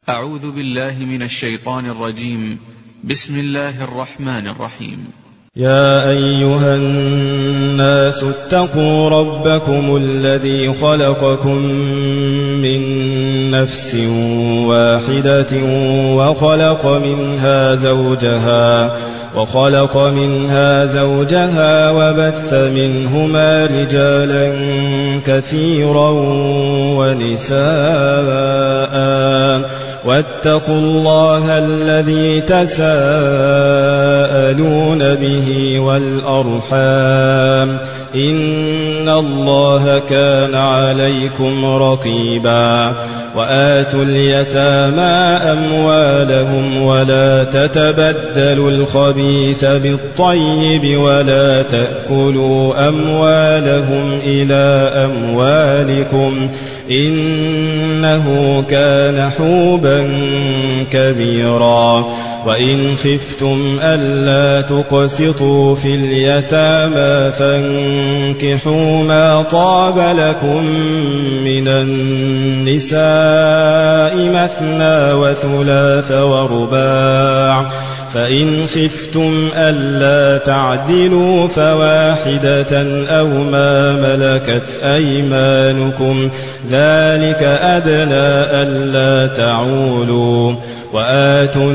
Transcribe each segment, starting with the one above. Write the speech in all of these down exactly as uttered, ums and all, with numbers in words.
أعوذ بالله من الشيطان الرجيم. بسم الله الرحمن الرحيم. يا أيها الناس اتقوا ربكم الذي خلقكم من نفس واحدة وخلق منها زوجها وخلق منها زوجها وبث منهما رجالا كثيرا ونساء واتقوا الله الذي تساءلون به والأرحام إن الله كان عليكم رقيبا وآتوا اليتامى أموالهم ولا تتبدلوا الخبيث بالطيب ولا تأكلوا أموالهم إلى أموالكم إنه كان حوبا كبيرا وإن خفتم ألا تقسطوا في اليتامى فانكحوا ما طاب لكم من النساء مثنى وثلاث ورباع فإن خفتم ألا تعدلوا فواحدة أو ما ملكت أيمانكم ذلك أدنى ألا تعولوا وآتوا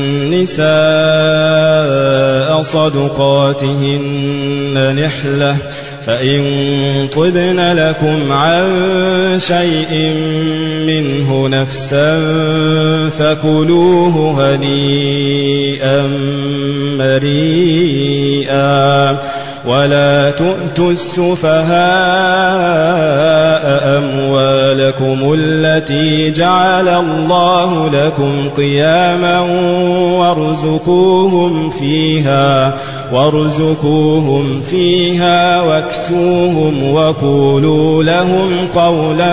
النساء صدقاتهن نحلة فإن طبن لكم عن شيء منه نفسا فكلوه هنيئا مريئا ولا تؤتوا السفهاء أموالكم التي جعل الله لكم قياما وارزقوهم فيها وارزقوهم فيها واكسوهم وقولوا لهم قولا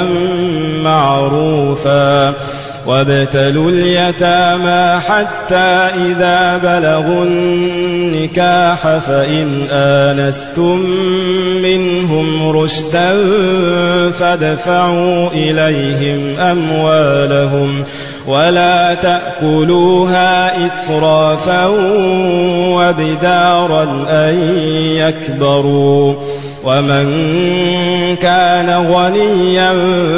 معروفا وابتلوا اليتامى حتى إذا بلغوا النكاح فإن آنستم منهم رشدا فادفعوا إليهم أموالهم ولا تأكلوها إسرافا وبدارا أن يكبروا ومن كان غنيا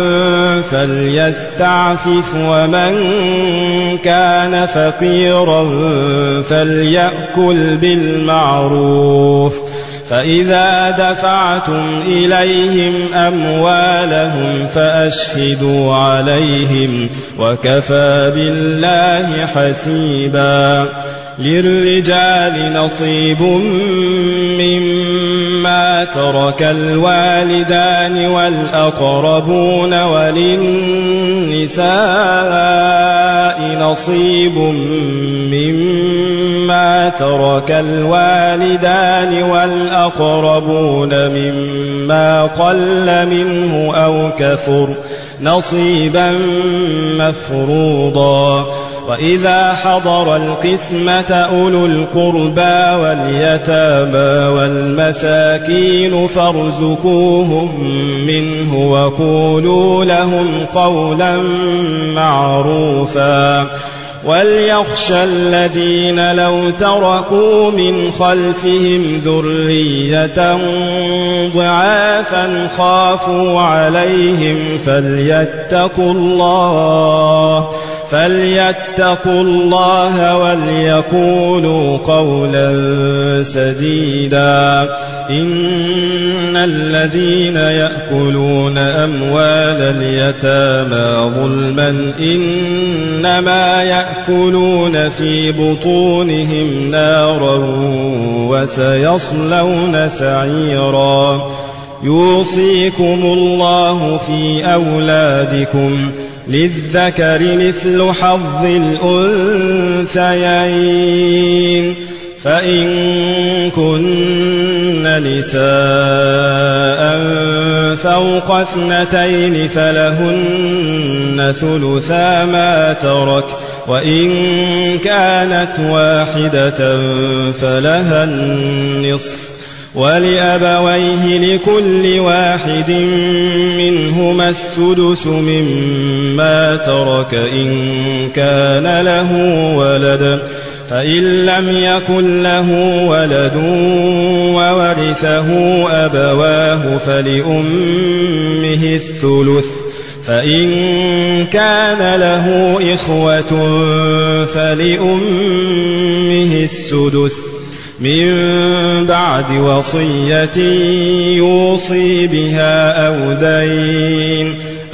فليستعفف ومن كان فقيرا فليأكل بالمعروف فإذا دفعتم إليهم أموالهم فأشهدوا عليهم وكفى بالله حسيبا للرجال نصيب مما ترك الوالدان والأقربون وللنساء نصيب مما ترك الوالدان والأقربون مما قل منه أو كثر نصيبا مفروضا وإذا حضر القسمة أولو القربى واليتامى والمساكين فارزقوهم منه وقولوا لهم قولا معروفا وليخشى الذين لو تركوا من خلفهم ذرية ضعافا خافوا عليهم فليتقوا الله فليتقوا الله وليقولوا قولا سديدا إن الذين يأكلون أموال اليتامى ظلما إنما يأكلون في بطونهم نارا وسيصلون سعيرا يوصيكم الله في أولادكم للذكر مثل حظ الأنثيين فإن كن نساء فوق اثنتين فلهن ثلثا ما ترك وإن كانت واحدة فلها النصف ولأبويه لكل واحد منهما السدس مما ترك إن كان له ولد، فإن لم يكن له ولد وورثه أبواه فلأمه الثلث، فإن كان له إخوة فلأمه السدس من بعد وصية يوصي بها أو دين.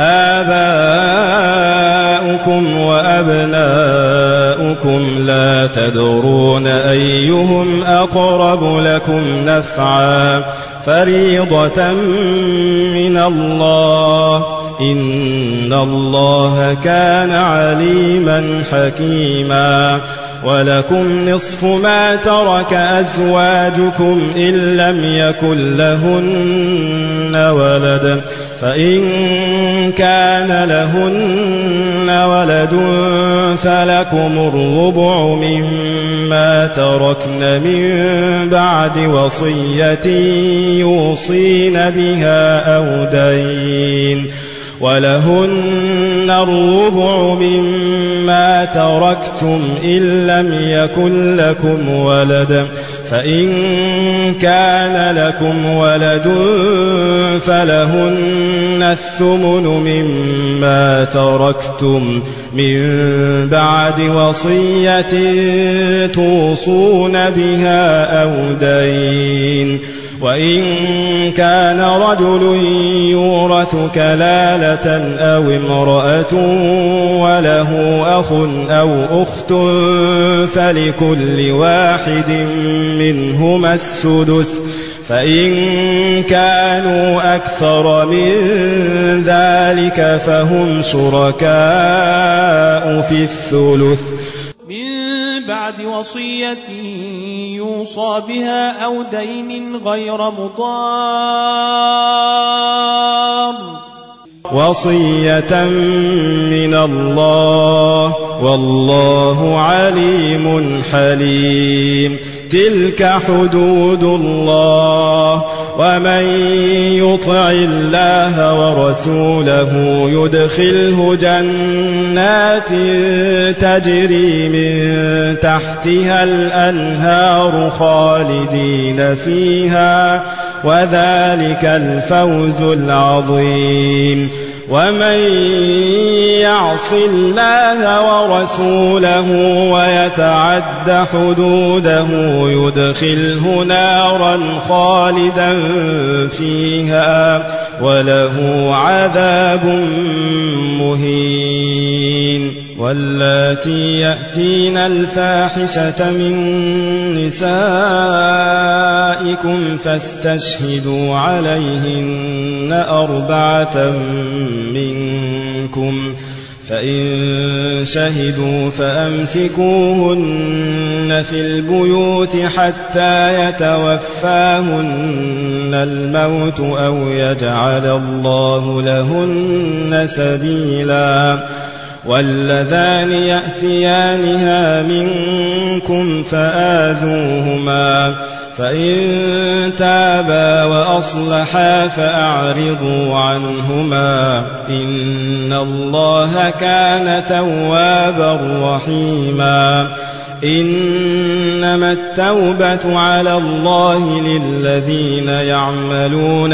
آباؤكم وأبناؤكم لا تدرون أيهم أقرب لكم نفعا فريضة من الله، إن الله كان عليما حكيما. ولكم نصف ما ترك أزواجكم إن لم يكن لهن ولد، فإن كان لهن ولد فلكم الربع مما تركن من بعد وصية يوصين بها أو دين، ولهن الربع مما تركتم إن لم يكن لكم ولد، فإن كان لكم ولد فلهن الثمن مما تركتم من بعد وصية توصون بها أو دين. وإن كان رجل يورث كلالة أو امرأة وله أخ أو أخت فلكل واحد منهما السدس، فإن كانوا أكثر من ذلك فهم شركاء في الثلث من بعد وصية يوصى بها أو دين غير مضار، وصية من الله والله عليم حليم. تلك حدود الله، ومن يطع الله ورسوله يدخله جنات تجري من تحتها الأنهار خالدين فيها، وذلك الفوز العظيم. ومن يعص الله ورسوله ويتعد حدوده يدخله نارا خالدا فيها وله عذاب مهين. واللاتي يأتين الفاحشة من نسائكم فاستشهدوا عليهن أربعة منكم، فإن شهدوا فأمسكوهن في البيوت حتى يتوفاهن الموت أو يجعل الله لهن سبيلا. واللذان يأتيانها منكم فآذوهما، فإن تابا وأصلحا فأعرضوا عنهما، إن الله كان توابا رحيما. إنما التوبة على الله للذين يعملون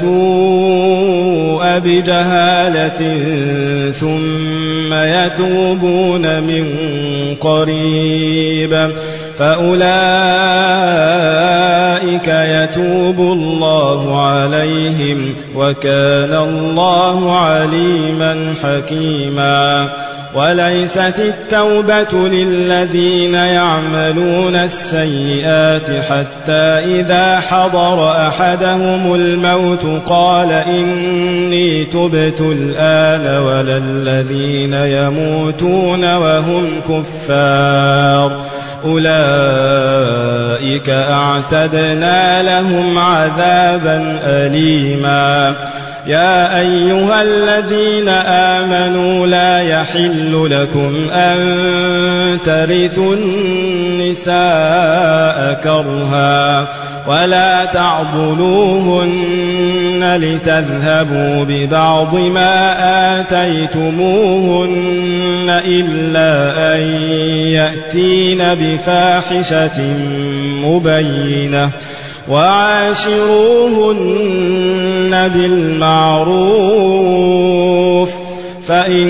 السوء بجهالة ثم يتوبون من قريب فأولئك يتوب الله عليهم وكان الله عليما حكيما. وليست التوبة للذين يعملون السيئات حتى إذا حضر أحدهم الموت قال إني تبت الآن، ولا الذين يموتون وهم كفار أولئك أعتدنا لهم عذابا أليما. يا أيها الذين آمنوا لا يحل لكم أن ترثوا النساء كرها ولا تعضلوهن لتذهبوا ببعض ما آتيتموهن إلا أن يأتين بفاحشة مبينة وعاشروهن بالمعروف فإن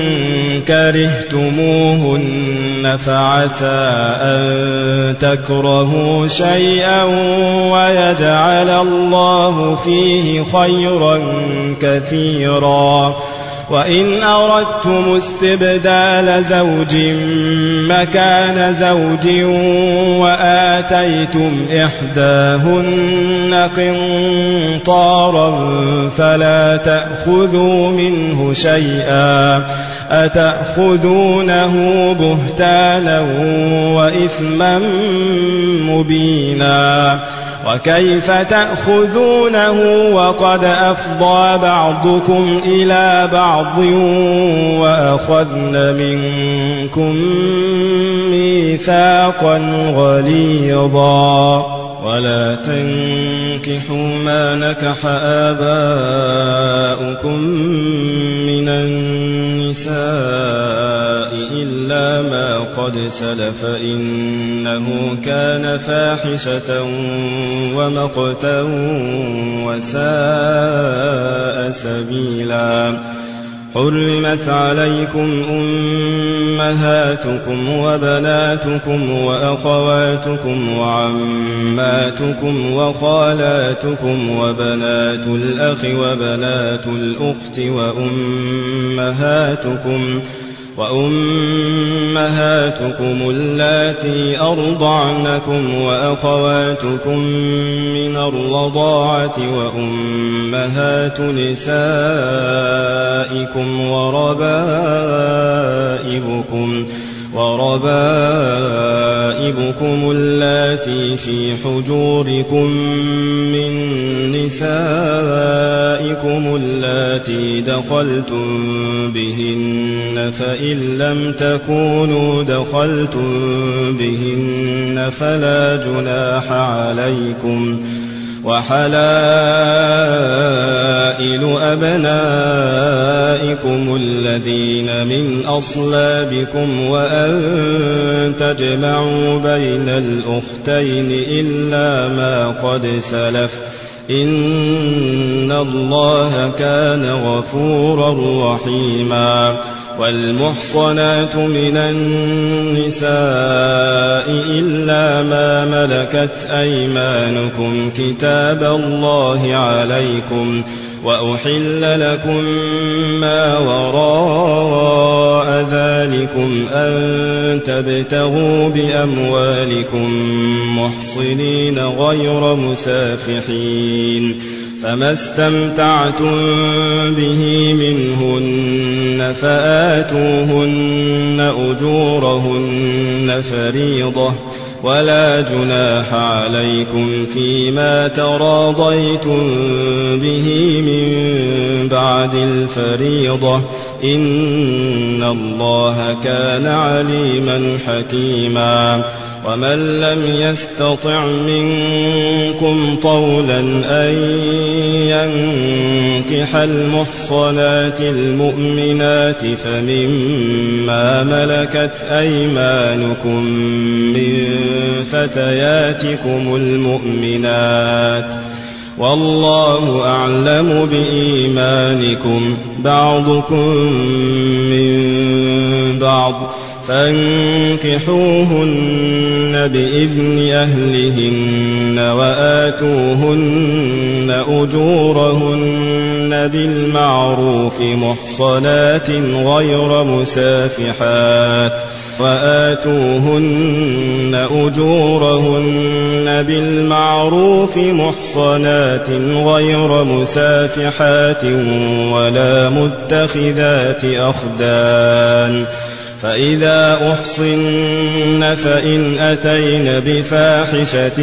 كرهتموهن فعسى أن تكرهوا شيئا ويجعل الله فيه خيرا كثيرا وإن أردتم استبدال زوج مكان زوج وآتيتم إحداهن قنطارا فلا تأخذوا منه شيئا أتأخذونه بهتانا وإثما مبينا وكيف تأخذونه وقد أفضى بعضكم إلى بعض وأخذن منكم ميثاقا غليظا ولا تنكحوا ما نكح آباؤكم من النساء إلا ما قد سلف إنه كان فاحشة ومقتا وساء سبيلا حرمت عليكم أمهاتكم وبناتكم وأخواتكم وعماتكم وخالاتكم وبنات الأخ وبنات الأخت وأمهاتكم وأمهاتكم اللاتي أرضعنكم وأخواتكم من الرضاعة وأمهات نسائكم وربائبكم وربائبكم اللاتي في حجوركم من نسائكم اللاتي دخلتم بهن فإن لم تكونوا دخلتم بهن فلا جناح عليكم وحلائل أبنائكم الذين من أصلابكم وأن تجمعوا بين الأختين إلا ما قد سلف إن الله كان غفورا رحيما والمحصنات من النساء إلا ما ملكت أيمانكم كتاب الله عليكم وأحل لكم ما وراء ذلكم أن تبتغوا بأموالكم محصنين غير مسافحين فما استمتعتم به منهن فآتوهن أجورهن فريضة ولا جناح عليكم فيما تراضيتم به من بعد الفريضة إن الله كان عليما حكيما ومن لم يستطع منكم طولا أن ينكح المحصنات المؤمنات فمما ملكت أيمانكم من فتياتكم المؤمنات والله أعلم بإيمانكم بعضكم من بعض فانكحوهن بإذن أهلهن وآتوهن أجورهن بالمعروف محصنات غير مسافحات وآتوهن أجورهن بالمعروف محصنات غير مسافحات ولا متخذات أخدان فإذا أحصن فإن أتين بفاحشة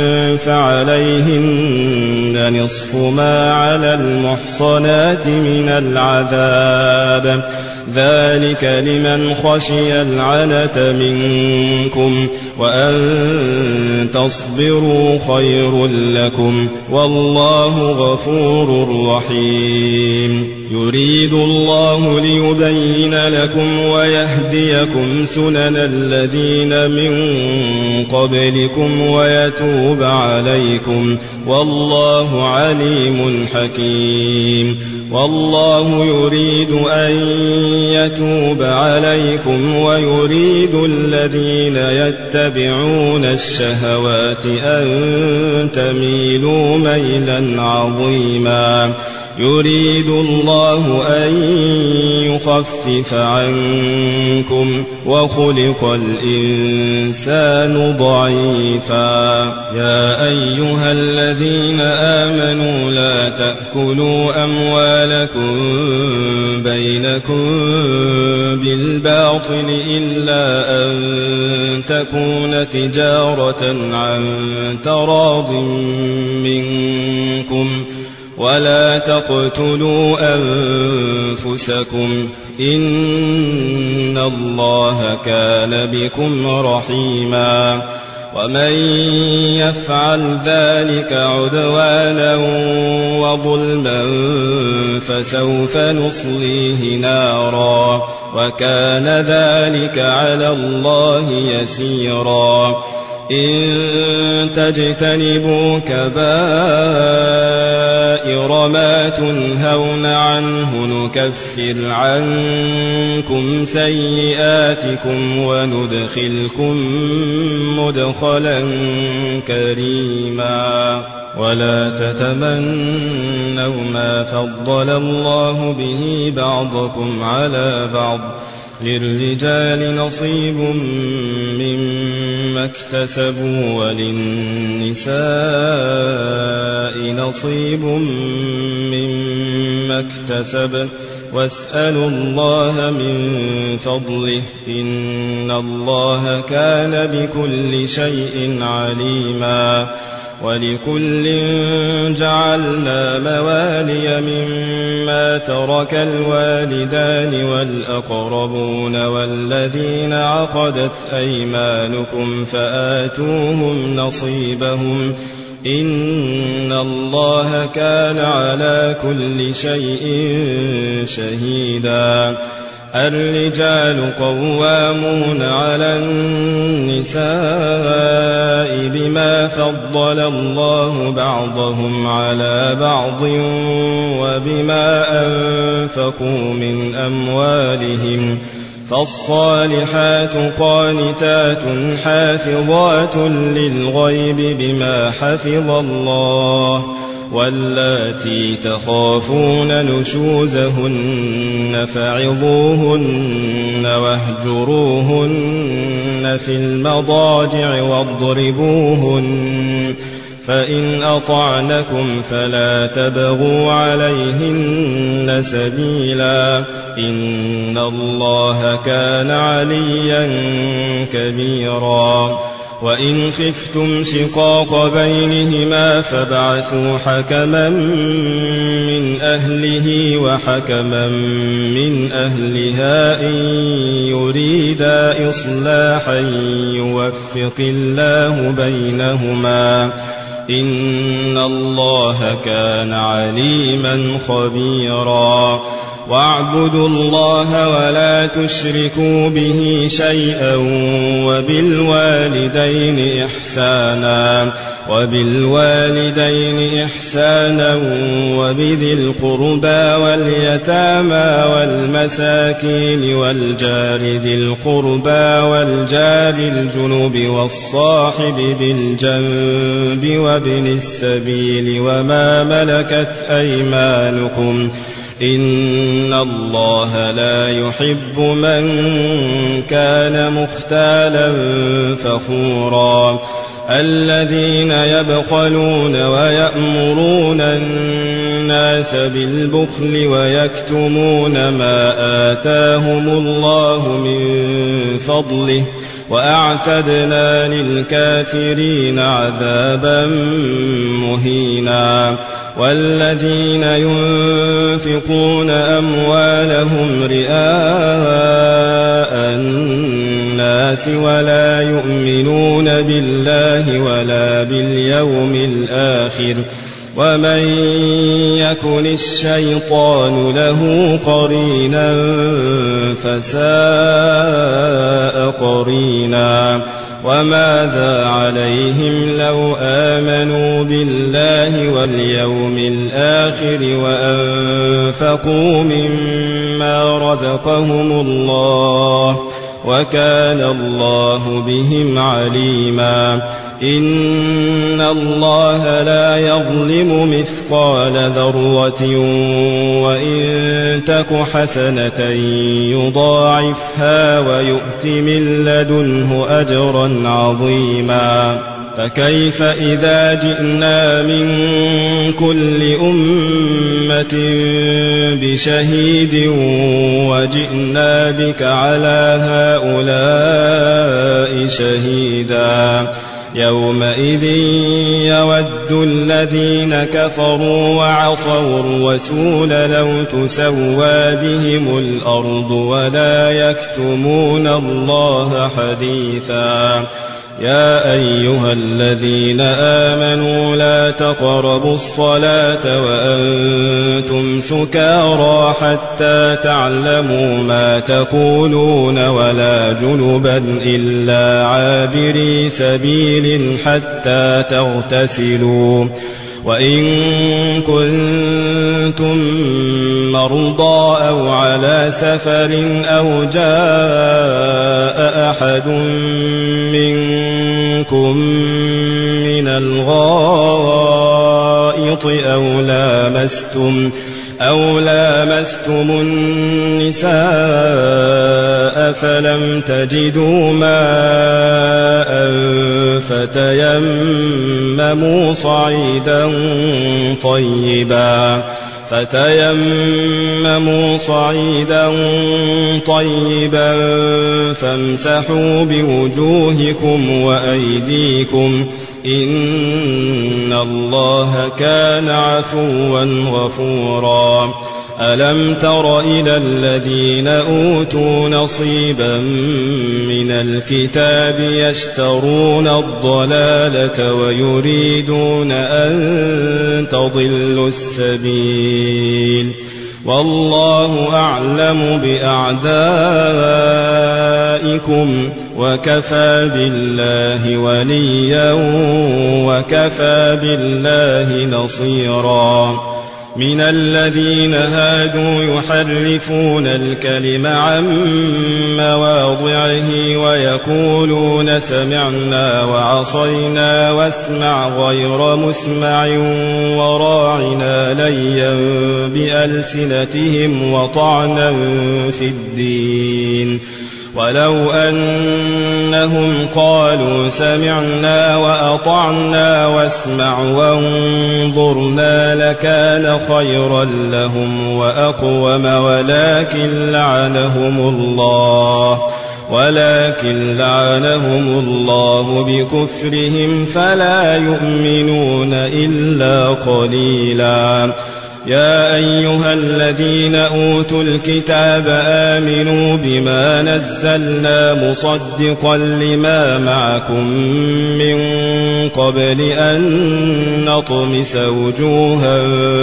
فعليهن نصف ما على المحصنات من العذاب ذلك لمن خشي العنة منكم وأن تصبروا خير لكم والله غفور رحيم يريد الله ليبين لكم ويهديكم سنن الذين من قبلكم ويتوب عليكم والله عليم حكيم والله يريد أن يتوب عليكم ويريد الذين يتبعون الشهوات أن تميلوا ميلا عظيما يريد الله أن يخفف عنكم وخلق الإنسان ضعيفا يا أيها الذين آمنوا لا تأكلوا أموالكم بينكم بالباطل إلا أن تكون تجارة عن تراض منكم ولا تقتلوا أنفسكم إن الله كان بكم رحيما ومن يفعل ذلك عدوانا وظلما فسوف نصليه نارا وكان ذلك على الله يسيرا إن تجتنبوا كبائر ما تنهون عنه نكفر عنكم سيئاتكم وندخلكم مدخلا كريما ولا تتمنوا ما فضل الله به بعضكم على بعض للرجال نصيب مما اكتسبوا وللنساء نصيب مما اكتسبن واسألوا الله من فضله إن الله كان بكل شيء عليما ولكل جعلنا موالي مما ترك الوالدان والأقربون والذين عقدت أيمانكم فآتوهم نصيبهم إن الله كان على كل شيء شهيدا الرجال قوامون على النساء بما فضل الله بعضهم على بعض وبما أنفقوا من أموالهم فالصالحات قانتات حافظات للغيب بما حفظ الله واللاتي تخافون نشوزهن فعظوهن واهجروهن في المضاجع واضربوهن فإن أطعنكم فلا تبغوا عليهن سبيلا إن الله كان عليا كبيرا وإن خفتم شقاق بينهما فابعثوا حكما من أهله وحكما من أهلها إن يريدا إصلاحا يوفق الله بينهما إن الله كان عليما خبيرا واعبدوا الله ولا تشركوا به شيئا وبالوالدين إحسانا وبالوالدين إحسانا وبذي القربى واليتامى والمساكين والجار ذي القربى والجار الجنب والصاحب بالجنب وابن السبيل وما ملكت أيمانكم إن الله لا يحب من كان مختالا فخورا الذين يبخلون ويأمرون الناس بالبخل ويكتمون ما آتاهم الله من فضله وأعتدنا للكافرين عذابا مهينا والذين ينفقون أموالهم رئاء الناس ولا يؤمنون بالله ولا باليوم الآخر ومن يكن الشيطان له قرينا فساء قرينا وماذا عليهم لو آمنوا بالله واليوم الآخر وأنفقوا مما رزقهم الله وكان الله بهم عليما إن الله لا يظلم مثقال ذرة وإن تك حسنة يضاعفها ويؤت من لدنه أجرا عظيما فكيف إذا جئنا من كل أمة بشهيد وجئنا بك على هؤلاء شهيدا يومئذ يود الذين كفروا وعصوا الرسول لو تسوى بهم الأرض ولا يكتمون الله حديثا يا أيها الذين آمنوا لا تقربوا الصلاة وأنتم سكارى حتى تعلموا ما تقولون ولا جنبا إلا عابري سبيل حتى تغتسلوا وإن كنتم مرضى أو على سفر أو جاء أحد منكم من الغائط أو لامستم أو لامستم النساء فلم تجدوا ماء فتيمموا صعيدا طيبا فتيمموا صعيدا طيبا فامسحوا بوجوهكم وأيديكم إن الله كان عفوا غفورا ألم تر إلى الذين أوتوا نصيبا من الكتاب يشترون الضلالة ويريدون أن تضلوا السبيل والله أعلم بأعدائكم وكفى بالله وليا وكفى بالله نصيرا من الذين هادوا يحرفون الكلم عن مواضعه ويقولون سمعنا وعصينا واسمع غير مسمع وراعنا ليا بألسنتهم وطعنا في الدين ولو أنهم قالوا سمعنا وأطعنا واسمع وانظرنا لكان خيرا لهم وأقوم ولكن لعنهم الله ولكن لعنهم الله بكفرهم فلا يؤمنون إلا قليلا يا أيها الذين أوتوا الكتاب آمنوا بما نزلنا مصدقا لما معكم من قبل أن نطمس وجوها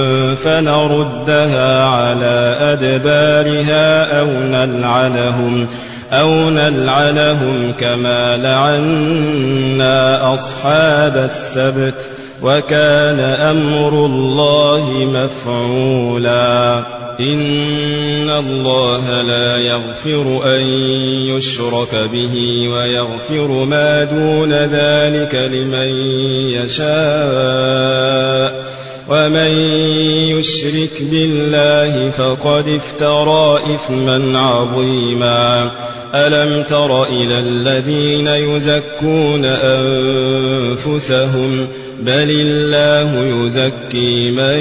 فنردها على أدبارها أو نلعنهم أو نلعنهم كما لعنا أصحاب السبت وكان أمر الله مفعولا إن الله لا يغفر أن يشرك به ويغفر ما دون ذلك لمن يشاء ومن يشرك بالله فقد افترى إثما عظيما ألم تر إلى الذين يزكون أنفسهم بل الله يزكي من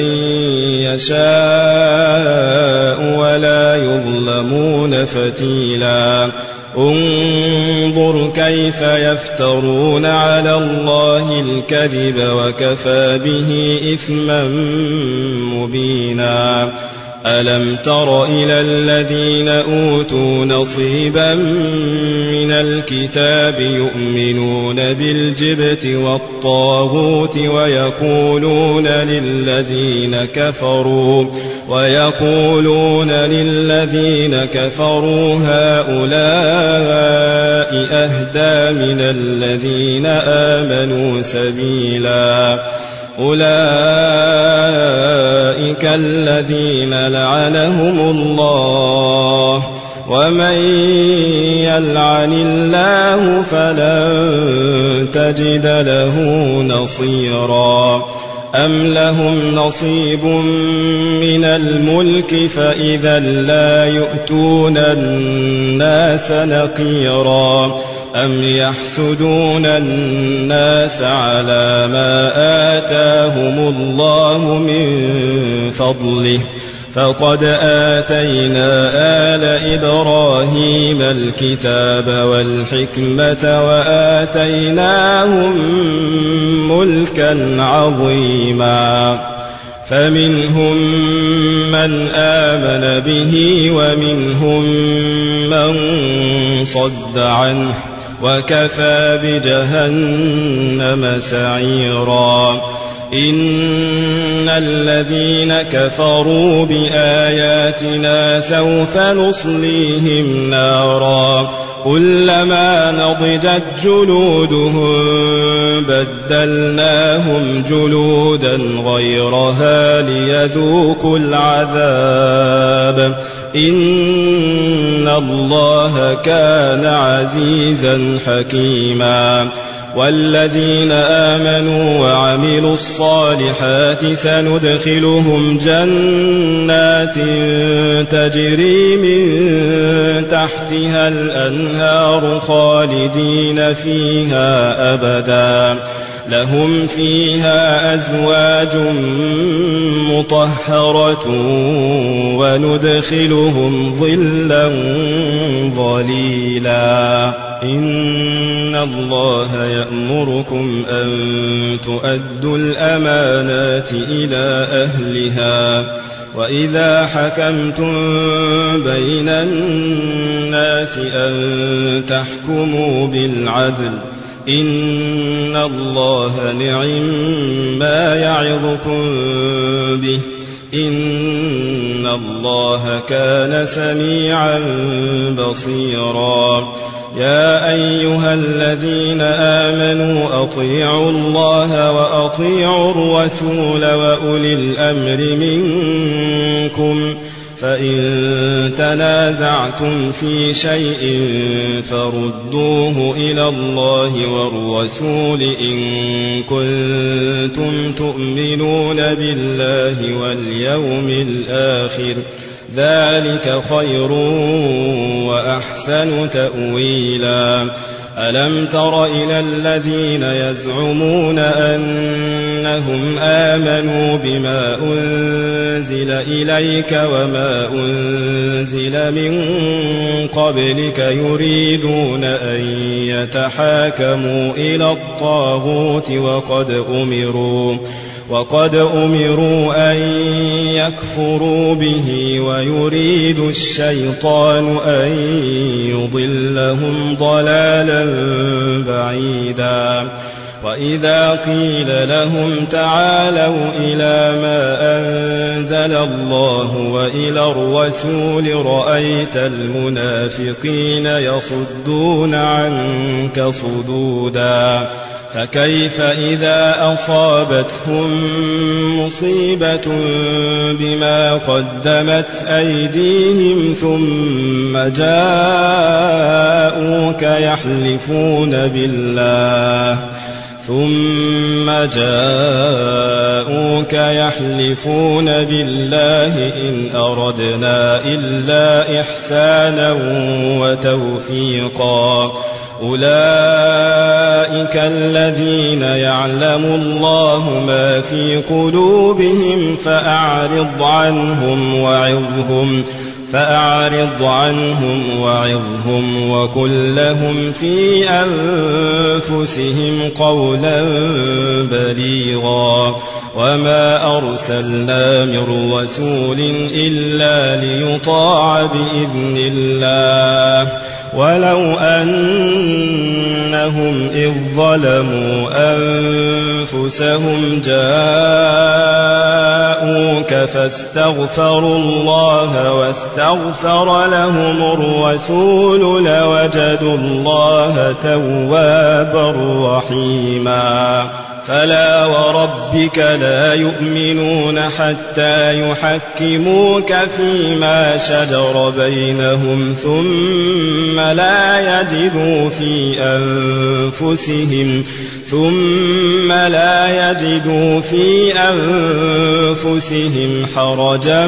يشاء ولا يظلمون فتيلا انظر كيف يفترون على الله الكذب وكفى به إثما مبينا ألم تر إلى الذين أوتوا نصيبا من الكتاب يؤمنون بالجبت والطاغوت ويقولون للذين كفروا ويقولون للذين كفروا هؤلاء أهدى من الذين آمنوا سبيلا أولئك الذين لعنهم الله ومن يلعن الله فلن تجد له نصيرا أم لهم نصيب من الملك فإذا لا يؤتون الناس نقيرا أم يحسدون الناس على ما آتاهم الله من فضله فقد آتينا آل إبراهيم الكتاب والحكمة وآتيناهم ملكا عظيما فمنهم من آمن به ومهم من صد عنه وكفى بجهنم سعيرا إن الذين كفروا بآياتنا سوف نصليهم نارا كلما نضجت جلودهم بدلناهم جلودا غيرها ليذوقوا العذاب إن الله كان عزيزا حكيما والذين آمنوا وعملوا الصالحات سندخلهم جنات تجري من تحتها الأنهار خالدين فيها أبدا لهم فيها أزواج مطهرة وندخلهم ظلا ظليلا إن الله يأمركم أن تؤدوا الأمانات إلى أهلها وإذا حكمتم بين الناس أن تحكموا بالعدل إن الله نعم ما يعظكم به إن الله كان سميعا بصيرا يا أيها الذين آمنوا أطيعوا الله وأطيعوا الرسول وأولي الأمر منكم فإن تنازعتم في شيء فردوه إلى الله والرسول إن كنتم تؤمنون بالله واليوم الآخر ذلك خير وأحسن تأويلا ألم تر إلى الذين يزعمون أنهم آمنوا بما أنزل إليك وما أنزل من قبلك يريدون أن يتحاكموا إلى الطاغوت وقد أمروا وقد أمروا أن يكفروا به ويريد الشيطان أن يضلهم ضلالا بعيدا وإذا قيل لهم تعالوا إلى ما أنزل الله وإلى الرسول رأيت المنافقين يصدون عنك صدودا فكيف إذا أصابتهم مصيبة بما قدمت أيديهم ثم جاءوك يحلفون بالله ثم جاءوك يحلفون بالله إن أردنا إلا إحسانا وتوفيقا أولئك الذين يعلم الله ما في قلوبهم فأعرض عنهم وعظهم فأعرض عنهم وعظهم وقل لهم في أنفسهم قولا بليغا وما أرسلنا من رسول إلا ليطاع بإذن الله ولو أنهم إذ ظلموا أنفسهم جاءوك فاستغفروا الله واستغفر لهم الرسول لوجدوا الله توابا رحيما فلا وربك لا يؤمنون حتى يحكموك فيما شجر بينهم ثم لا يجدوا في أنفسهم ثم لا يجدوا في أنفسهم حرجا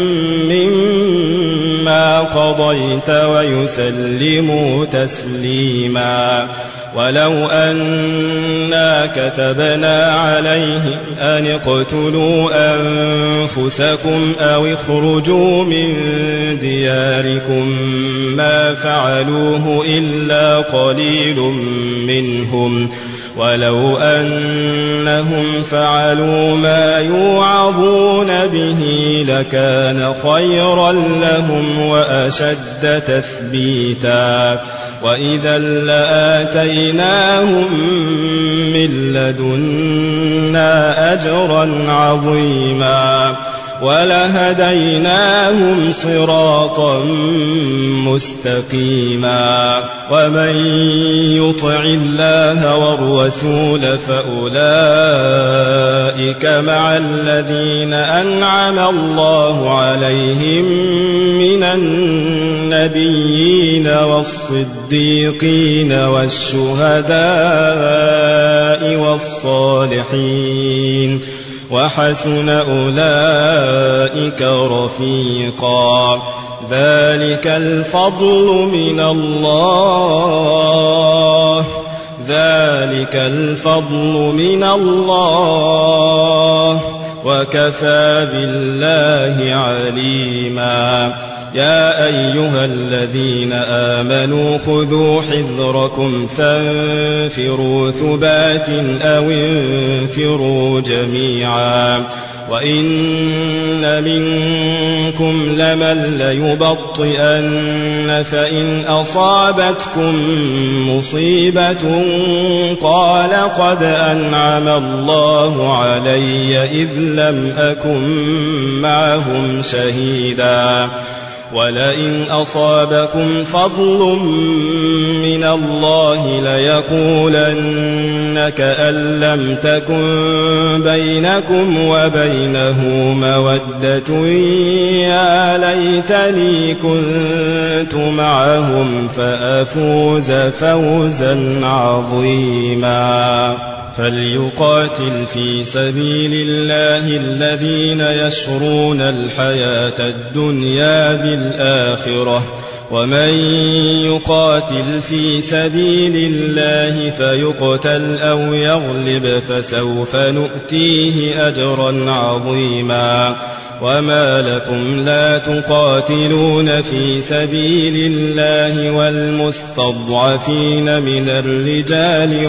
مما قضيت ويسلموا تسليما ولو أنا كتبنا عليهم أن اقتلوا أنفسكم أو اخرجوا من دياركم ما فعلوه إلا قليل منهم ولو أنهم فعلوا ما يوعظون به لكان خيرا لهم وأشد تثبيتا وإذا لآتيناهم من لدنا أجرا عظيما ولهديناهم صراطا مستقيما ومن يطع الله والرسول فأولئك مع الذين أنعم الله عليهم من النبيين والصديقين والشهداء والصالحين وحسن أولئك رفيقا ذلك الفضل من الله ذلك الفضل من الله وكفى بالله عليما يا أيها الذين آمنوا خذوا حذركم فانفروا ثبات أو انفروا جميعا وإن منكم لمن ليبطئن فإن أصابتكم مصيبة قال قد أنعم الله علي إذ لم أكن معهم شهيدا ولئن أصابكم فضل من الله ليقولن كأن لم تكن بينكم وبينه مودة يا ليتني كنت معهم فأفوز فوزا عظيما فليقاتل في سبيل الله الذين يشرون الحياة الدنيا بالآخرة ومن يقاتل في سبيل الله فيقتل أو يغلب فسوف نؤتيه أجرا عظيما وما لكم لا تقاتلون في سبيل الله والمستضعفين من الرجال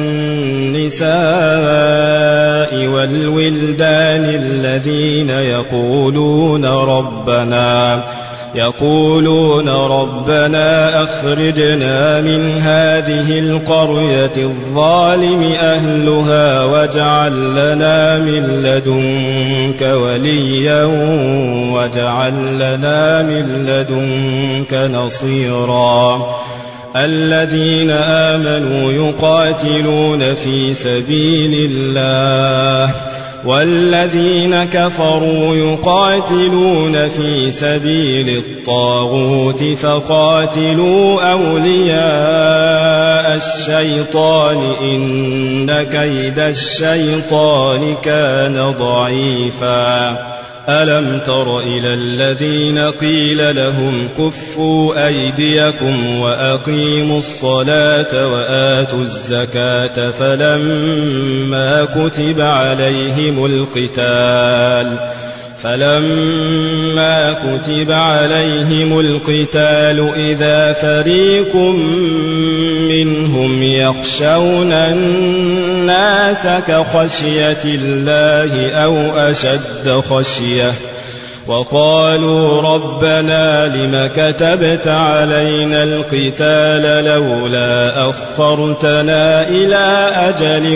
والنساء والولدان الذين يقولون ربنا يقولون ربنا أخرجنا من هذه القرية الظالم أهلها واجعل لنا من لدنك وليا واجعل لنا من لدنك نصيرا الذين آمنوا يقاتلون في سبيل الله والذين كفروا يقاتلون في سبيل الطاغوت فقاتلوا أولياء الشيطان إن كيد الشيطان كان ضعيفا ألم تر إلى الذين قيل لهم كفوا أيديكم وأقيموا الصلاة وآتوا الزكاة فلما كتب عليهم القتال فلما كتب عليهم القتال إذا فريق منهم يخشون الناس كخشية الله أو أشد خشية وقالوا ربنا لم كتبت علينا القتال لولا أخرتنا إلى أجل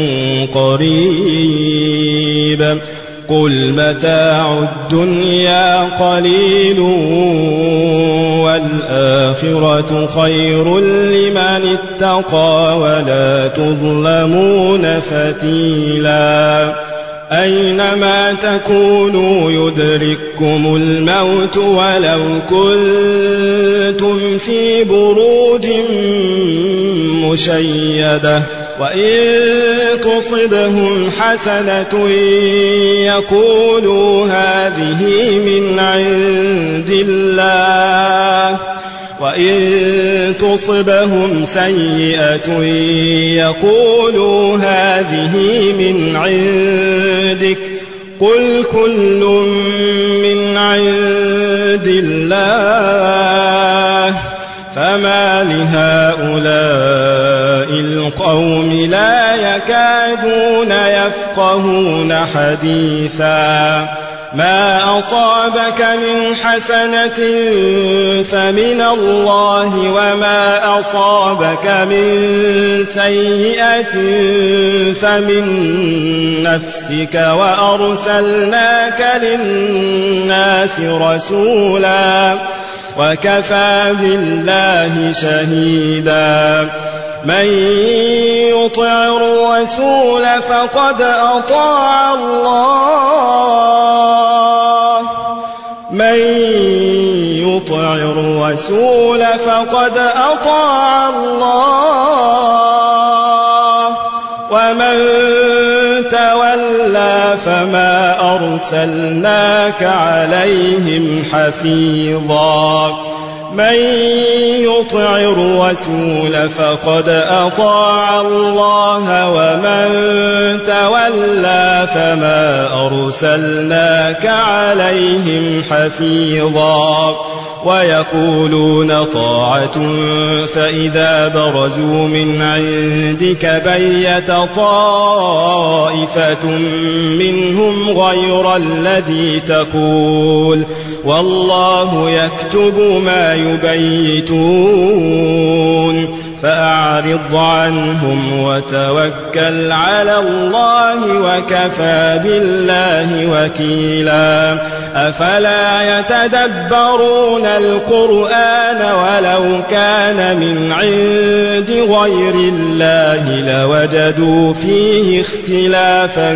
قريب قل متاع الدنيا قليل والآخرة خير لمن اتقى ولا تظلمون فتيلا أينما تكونوا يدرككم الموت ولو كنتم في بروج مشيدة وإن تصبهم حسنة يقولوا هذه من عند الله وإن تصبهم سيئة يقولوا هذه من عندك قل كل من عند الله فما لهؤلاء القوم لا يكادون يفقهون حديثا ما أصابك من حسنة فمن الله وما أصابك من سيئة فمن نفسك وأرسلناك للناس رسولا وكفى بالله شهيدا من يطع الرسول فقد أطاع الله من يطع الرسول فقد أطاع الله ومن تولى فما أرسلناك عليهم حفيظا من يطع الرسول فقد أطاع الله ومن تولى فما أرسلناك عليهم حفيظا ويقولون طاعة فإذا برزوا من عندك بيت طائفة منهم غير الذي تقول والله يكتب ما يبيتون فأعرض عنهم وتوكل على الله وكفى بالله وكيلا أفلا يتدبرون القرآن ولو كان من عند غير الله لوجدوا فيه اختلافا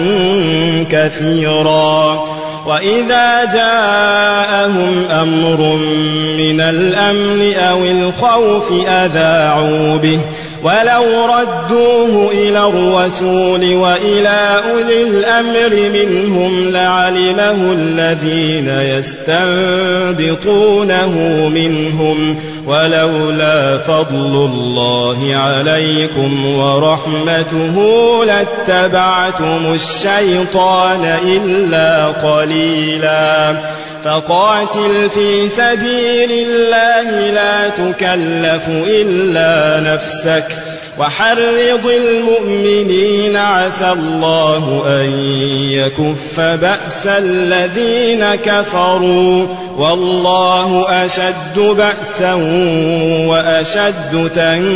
كثيرا وإذا جاءهم أمر من الأمن أو الخوف أذاعوا به ولو ردوه إلى الرسول وإلى أولي الأمر منهم لعلمه الذين يستنبطونه منهم ولولا فضل الله عليكم ورحمته لاتبعتم الشيطان إلا قليلا فقاتل في سبيل الله لا تكلف إلا نفسك وحرض المؤمنين عسى الله أن يكف بأس الذين كفروا والله أشد بأسا وأشد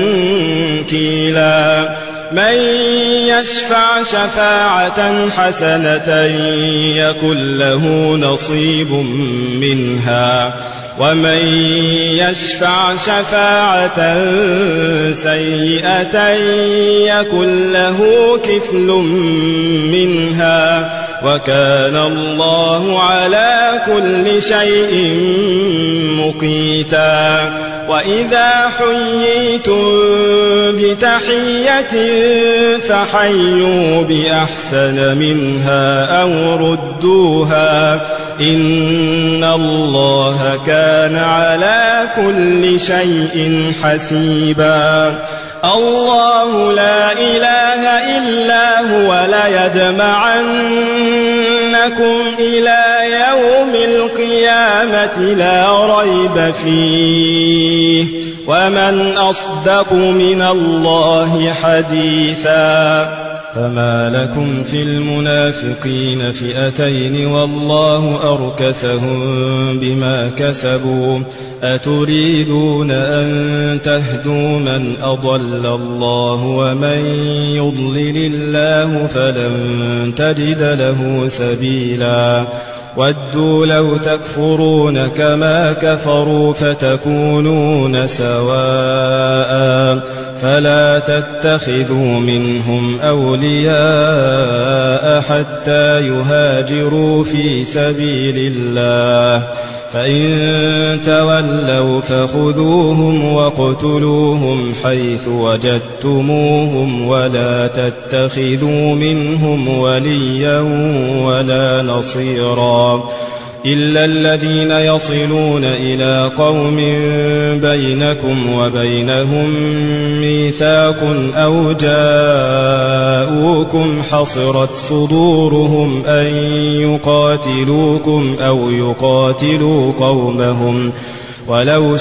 تنكيلا من يشفع شفاعة حسنة يكن له نصيب منها ومن يشفع شفاعة سيئة يكن له كفل منها وكان الله على كل شيء مقيتا وإذا حييتم بتحية فحيوا بأحسن منها أو ردوها إن الله كان على كل شيء حسيبا. الله لا إله إلا هو ليجمعنكم إلى يوم القيامة لا ريب فيه ومن أصدق من الله حديثا. فما لكم في المنافقين فئتين والله أركسهم بما كسبوا أتريدون أن تهدوا من أضل الله ومن يضلل الله فلن تجد له سبيلا. ودوا لو تكفرون كما كفروا فتكونون سواء فلا تتخذوا منهم أولياء حتى يهاجروا في سبيل الله فإن تولوا فخذوهم واقتلوهم حيث وجدتموهم ولا تتخذوا منهم وليا ولا نصيرا إلا الذين يصلون إلى قوم بينكم وبينهم ميثاق أو جاءوكم حصرت صدورهم أن يقاتلوكم أو يقاتلوا قومهم ولو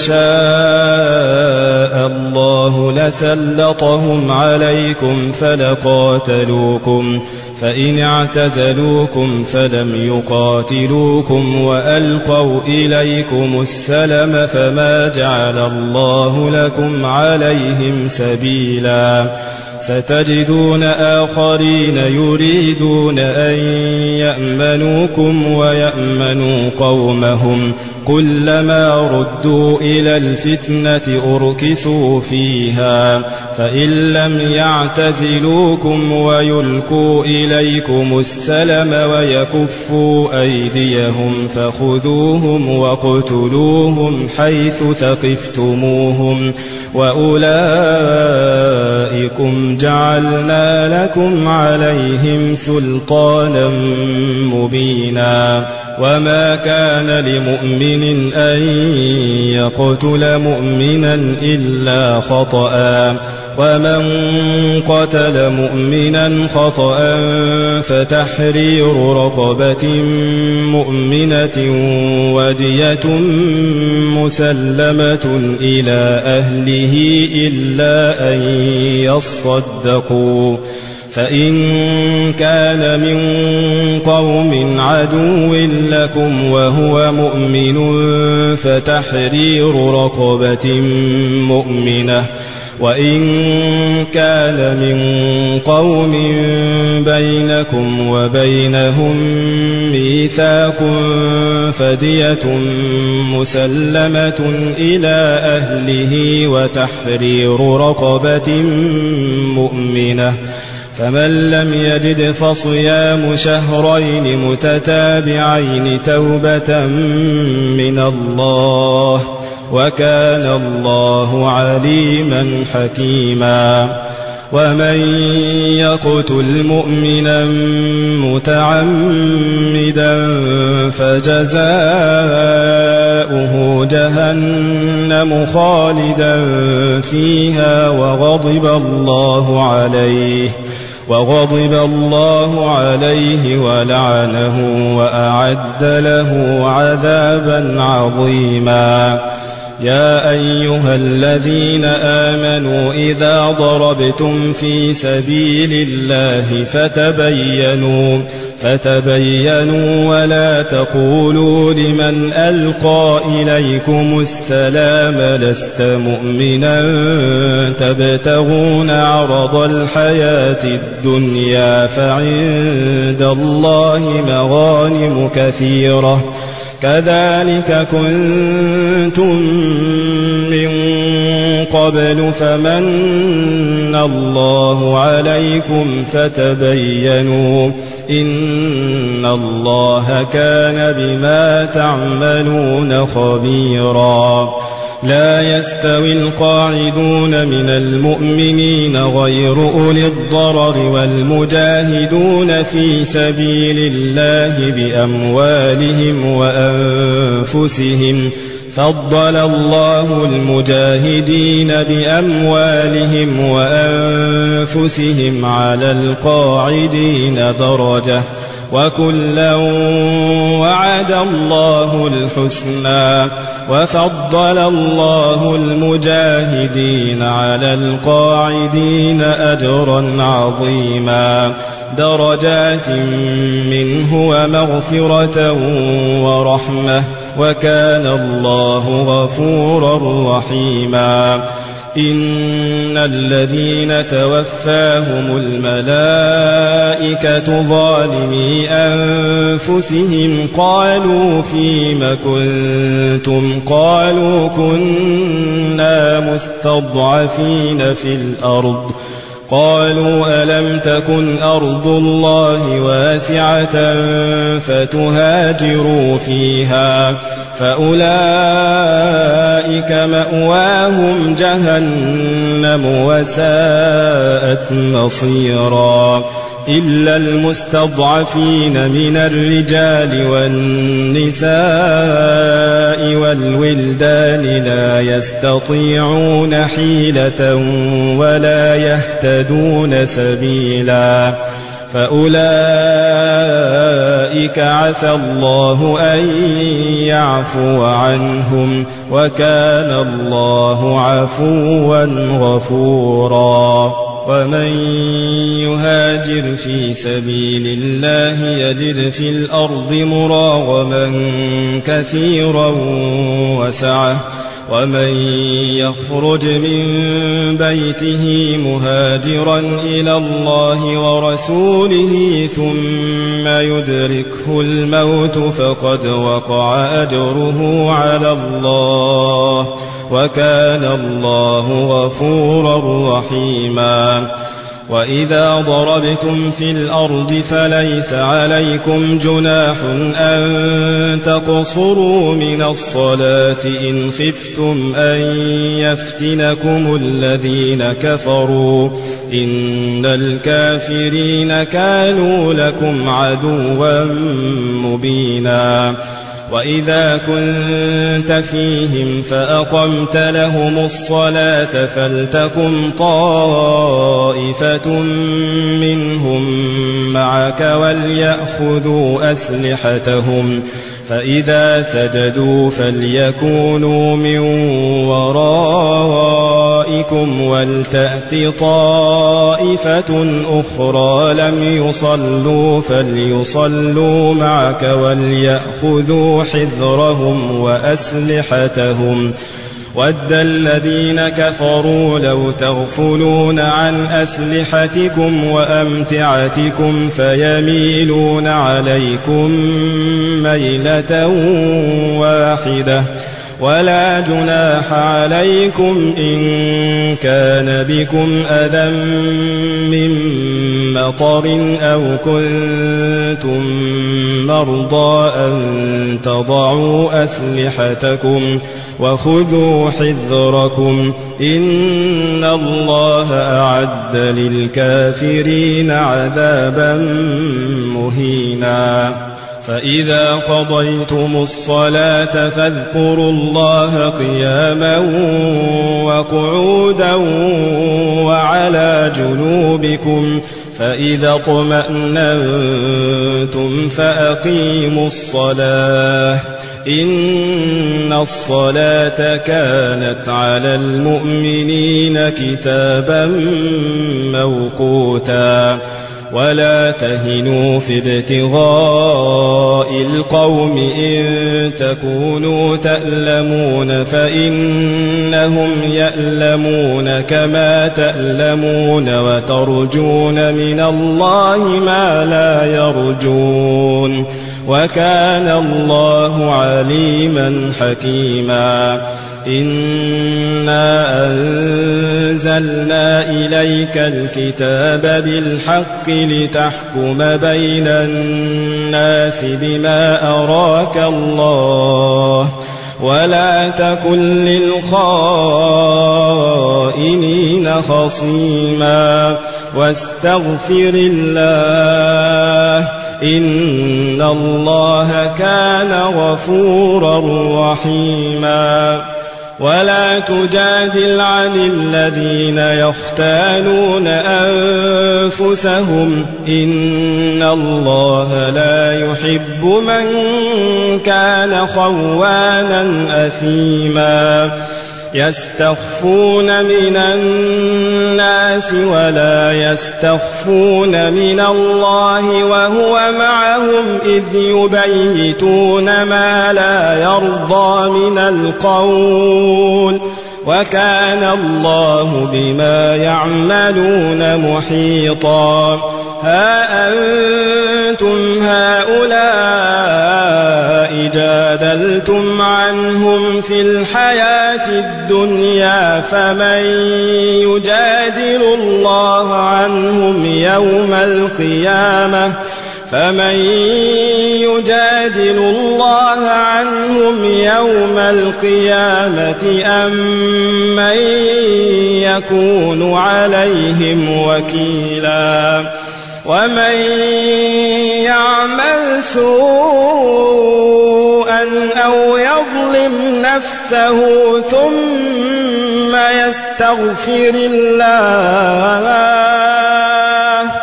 شاء الله لسلطهم عليكم فلقاتلوكم فإن اعتزلوكم فلم يقاتلوكم وألقوا إليكم السلم فما جعل الله لكم عليهم سبيلا. ستجدون آخرين يريدون أن يأمنوكم ويأمنوا قومهم كلما ردوا إلى الفتنة أركسوا فيها فإن لم يعتزلوكم ويلقوا إليكم السلم ويكفوا أيديهم فخذوهم واقتلوهم حيث ثقفتموهم وأولئكم جعلنا لكم عليهم سلطانا مبينا. وما كان لمؤمن أن يقتل مؤمنا إلا خطأ ومن قتل مؤمنا خطأ فتحرير رقبة مؤمنة ودية مسلمة إلى أهله إلا أن يصدقوا فإن كان من قوم عدو لكم وهو مؤمن فتحرير رقبة مؤمنة وإن كان من قوم بينكم وبينهم ميثاق فدية مسلمة إلى أهله وتحرير رقبة مؤمنة فمن لم يجد فصيام شهرين متتابعين توبة من الله وكان الله عليما حكيما. ومن يقتل مؤمنا متعمدا فجزاؤه جهنم خالدا فيها وغضب الله عليه وغضب الله عليه ولعنه وأعد له عذابا عظيما. يا أيها الذين آمنوا إذا ضربتم في سبيل الله فتبينوا فتبينوا ولا تقولوا لمن ألقى إليكم السلام لست مؤمنا تبتغون عرض الحياة الدنيا فعند الله مغانم كثيرة كذلك كنتم من قبل فمن الله عليكم فتبينوا إن الله كان بما تعملون خبيرا. لا يستوي القاعدون من المؤمنين غير أولي الضرر والمجاهدون في سبيل الله بأموالهم وأنفسهم فضل الله المجاهدين بأموالهم وأنفسهم على القاعدين درجة وكلا وعد الله الحسنى وفضل الله المجاهدين على القاعدين أجرا عظيما درجات منه ومغفرة ورحمة وكان الله غفورا رحيما إن الذين توفاهم الملائكة ظالمي أنفسهم قالوا فيم كنتم قالوا كنا مستضعفين في الأرض قالوا ألم تكن أرض الله واسعة فتهاجروا فيها فأولئك مأواهم جهنم وساءت مصيرا إلا المستضعفين من الرجال والنساء والولدان لا يستطيعون حيلة ولا يهتدون سبيلا فأولئك عسى الله أن يعفو عنهم وكان الله عفوا غفورا ومن يهاجر في سبيل الله يجد في الأرض مراغما كثيرا وسعة ومن يخرج من بيته مهاجرا إلى الله ورسوله ثم يدركه الموت فقد وقع أجره على الله وكان الله غفورا رحيما وإذا ضربتم في الأرض فليس عليكم جناح أن تقصروا من الصلاة إن خفتم أن يفتنكم الذين كفروا إن الكافرين كانوا لكم عدوا مبينا وإذا كنت فيهم فأقمت لهم الصلاة فلتكن طائفة منهم معك وليأخذوا أسلحتهم فإذا سجدوا فليكونوا من ورائكم ولتأت طائفة أخرى لم يصلوا فليصلوا معك وليأخذوا حذرهم وأسلحتهم ود الذين كفروا لو تغفلون عن أسلحتكم وأمتعتكم فيميلون عليكم ميلة واحدة ولا جناح عليكم إن كان بكم أذى من مطر أو كنتم مرضى أن تضعوا أسلحتكم وخذوا حذركم إن الله أعد للكافرين عذابا مهينا فإذا قضيتم الصلاة فاذكروا الله قياما وقعودا وعلى جنوبكم فإذا اطمأننتم فأقيموا الصلاة إن الصلاة كانت على المؤمنين كتابا موقوتا ولا تهنوا في ابتغاء القوم إن تكونوا تألمون فإنهم يألمون كما تألمون وترجون من الله ما لا يرجون وكان الله عليما حكيما إنا أنزلنا إليك الكتاب بالحق لتحكم بين الناس بما أراك الله ولا تكن للخائنين خصيما واستغفر الله إن الله كان غفورا رحيما ولا تجادل عن الذين يختانون أنفسهم إن الله لا يحب من كان خوانا أثيما يستخفون من الناس ولا يستخفون من الله وهو معهم إذ يبيتون ما لا يرضى من القول وكان الله بما يعملون محيطا ها أنتم هؤلاء جادلتم عنهم في الحياة الدنيا فمن يجادل الله عنهم يوم القيامة فمن يجادل الله عنهم يوم القيامة أم من يكون عليهم وكيلا ومن يعمل سوءا أو يظلم نفسه ثم يستغفر الله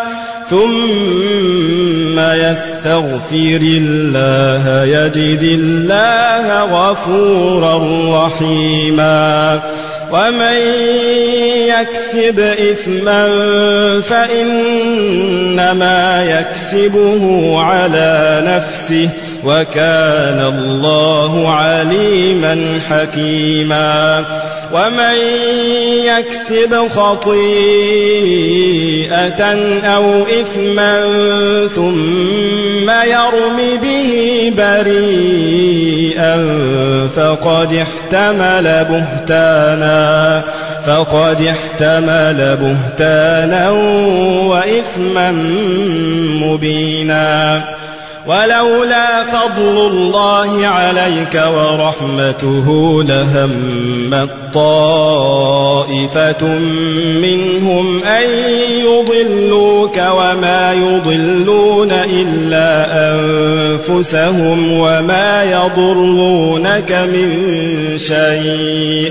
ثم يستغفر الله يجد الله غفورا رحيما ومن يكسب إثما فإنما يكسبه على نفسه وكان الله عليما حكيما ومن يكسب خطيئة أو إثما ثم يرم به بريئا فقد احتمل بهتانا فقد احتمل بهتانا وإثما مبينا ولولا فضل الله عليك ورحمته لهمت طائفة منهم أن يضلوك وما يضلون إلا أنفسهم وما يضرونك من شيء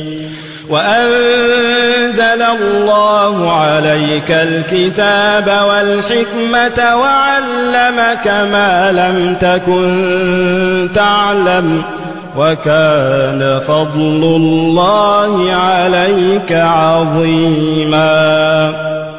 وأنزل الله عليك الكتاب والحكمة وعلمك ما لم تكن تعلم وكان فضل الله عليك عظيما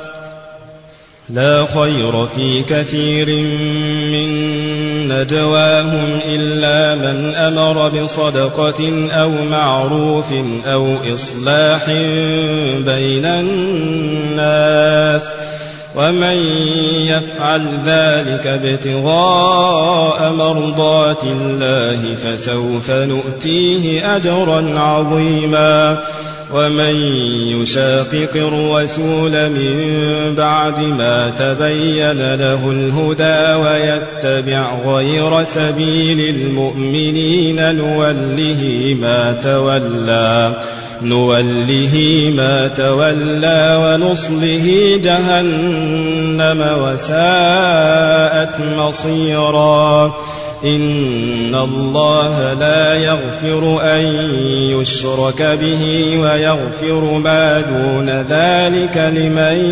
لا خير في كثير من نجواهم إلا من أمر بصدقة أو معروف أو إصلاح بين الناس ومن يفعل ذلك ابتغاء مرضات الله فسوف نؤتيه أجرا عظيما ومن يشاقق الرسول من بعد ما تبين له الهدى ويتبع غير سبيل المؤمنين نوله ما تولى نوله ما تولى ونصله جهنم وساءت مصيرا إن الله لا يغفر أن يشرك به ويغفر ما دون ذلك لمن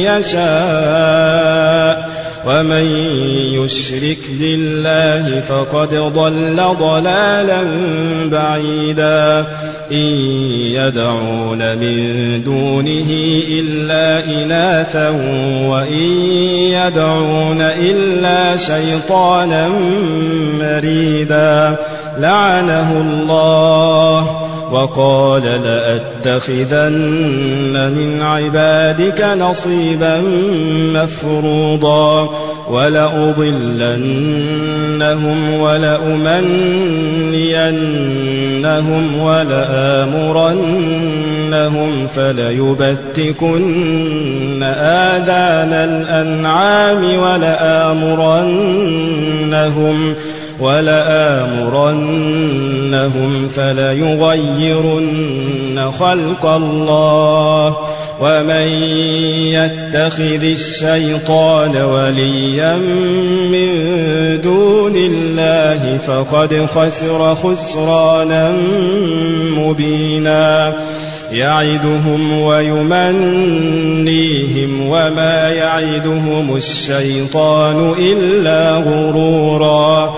يشاء ومن يشرك بالله فقد ضل ضلالا بعيدا إن يدعون من دونه إلا إناثا وإن يدعون إلا شيطانا مريدا لعنه الله وقال لأتخذن من عبادك نصيبا مفروضا ولأضلنهم ولأمنينهم ولآمرنهم فليبتكن آذان الأنعام ولآمرنهم ولآمرنهم فليغيرن خلق الله ومن يتخذ الشيطان وليا من دون الله فقد خسر خسرانا مبينا يعدهم ويمنيهم وما يعدهم الشيطان إلا غرورا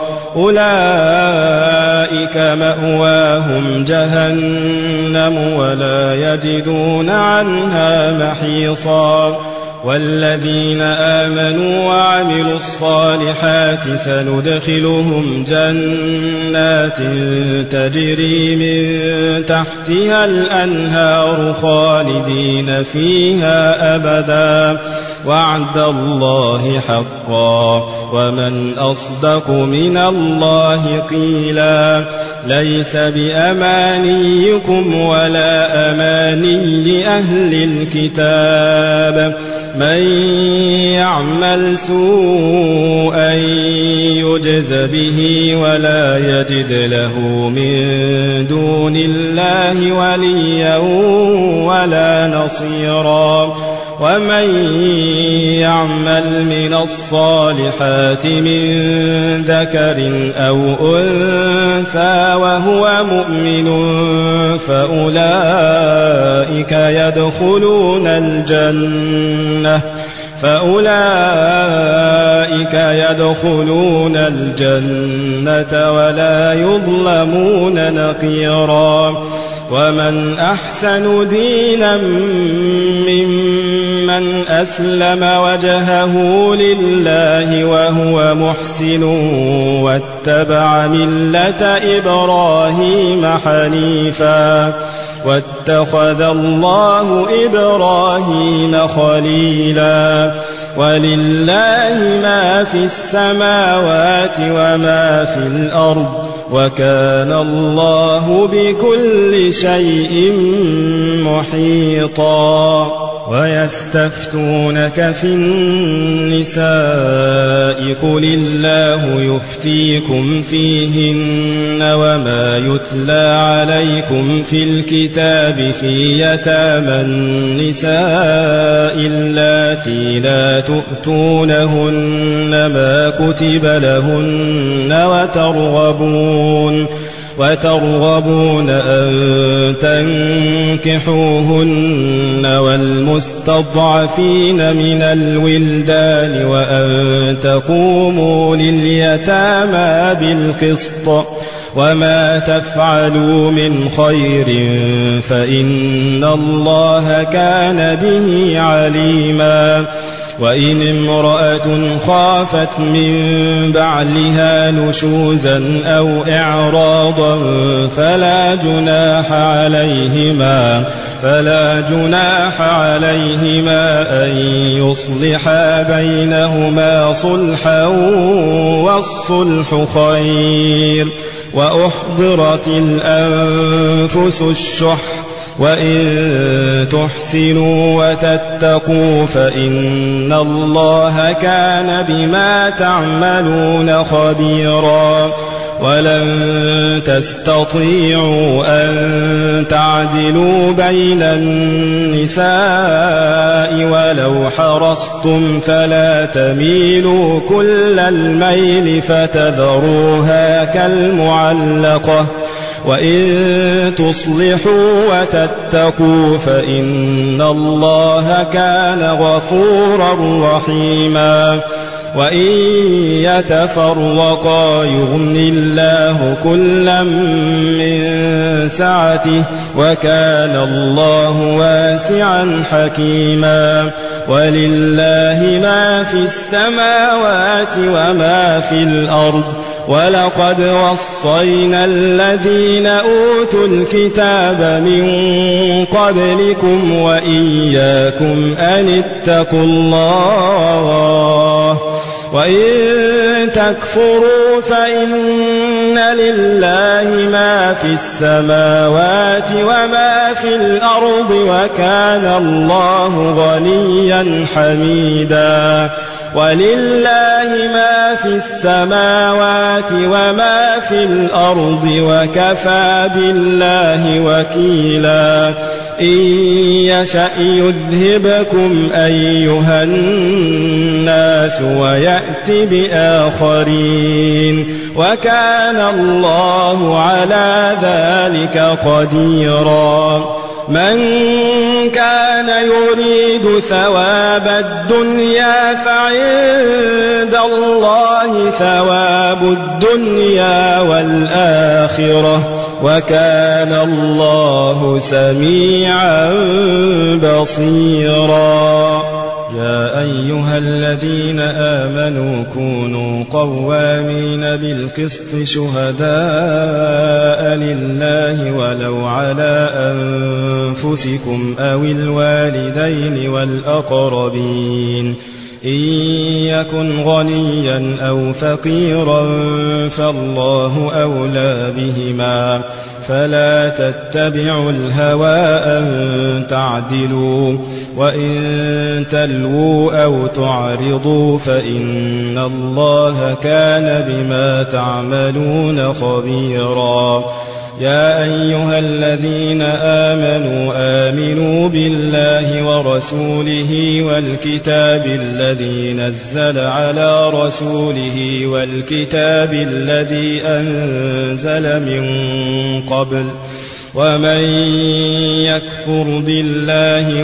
أولئك مأواهم جهنم ولا يجدون عنها محيصا والذين آمنوا وعملوا الصالحات سندخلهم جنات تجري من تحتها الأنهار خالدين فيها أبدا وعد الله حقا ومن أصدق من الله قيلا ليس بأمانيكم ولا أماني أهل الكتاب من يعمل سوءا يجز به ولا يجد له من دون الله وليا ولا نصيرا ومن يعمل من الصالحات من ذكر أو أنثى وهو مؤمن فأولئك يدخلون الجنة فأولئك يدخلون الجنة ولا يظلمون نقيرا ومن أحسن دينا ممن أسلم وجهه لله وهو محسن واتبع ملة إبراهيم حنيفا واتخذ الله إبراهيم خليلا ولله ما في السماوات وما في الأرض وكان الله بكل شيء محيطا ويستفتونك في النساء قل الله يفتيكم فيهن وما يتلى عليكم في الكتاب في يتامى النساء اللاتي لا تؤتونهن ما كتب لهن وترغبون وترغبون أن تنكحوهن والمستضعفين من الولدان وأن تقوموا لليتامى بالقسط وما تفعلوا من خير فإن الله كان به عليما وإن امرأة خافت من بعلها نشوزا أو إعراضا فلا جناح عليهما فلا جناح عليهما أن يصلحا بينهما صلحا والصلح خير وأحضرت الأنفس الشح وإن تحسنوا وتتقوا فإن الله كان بما تعملون خبيرا ولن تستطيعوا أن تعدلوا بين النساء ولو حرصتم فلا تميلوا كل الميل فتذروها كالمعلقة وإن تصلحوا وتتقوا فإن الله كان غفورا رحيما وإن يتفرقا يغن الله كلا من سعته وكان الله واسعا حكيما ولله ما في السماوات وما في الأرض ولقد وصينا الذين أوتوا الكتاب من قبلكم وإياكم أن اتقوا الله وإن تكفروا فإن لله ما ما في السماوات وما في الأرض وكان الله غنيا حميدا ولله ما في السماوات وما في الأرض وكفى بالله وكيلا إن يشأ يذهبكم أيها الناس ويأت بآخرين وكان الله على ذلك قديرا من كان يريد ثواب الدنيا فعند الله ثواب الدنيا والآخرة وكان الله سميعا بصيرا يا أيها الذين آمنوا كونوا قوامين بالقسط شهداء لله ولو على أنفسكم أو الوالدين والأقربين إن يكن غنيا أو فقيرا فالله أولى بهما فلا تتبعوا الهوى أن تعدلوا وإن تلووا أو تعرضوا فإن الله كان بما تعملون خبيرا يا أيها الذين آمنوا آمنوا بالله ورسوله والكتاب الذي نزل على رسوله والكتاب الذي أنزل من قبل ومن يكفر بالله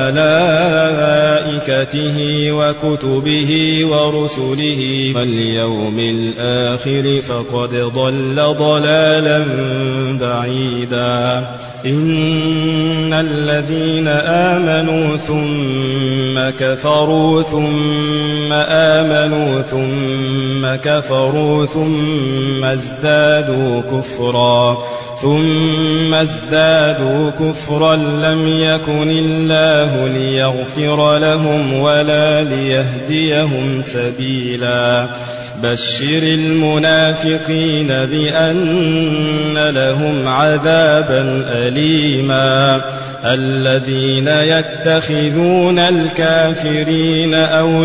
وملائكته وكتبه ورسله واليوم الآخر فقد ضل ضلالا بعيدا إن الذين آمنوا ثم كفروا ثم آمنوا ثم كفروا ثم ازدادوا كفرا ثم ازدادوا كفرا لم يكن الله ليغفر لهم ولا ليهديهم سبيلا بشر المنافقين بأن لهم عذابا أليما الذين يتخذون الكافرين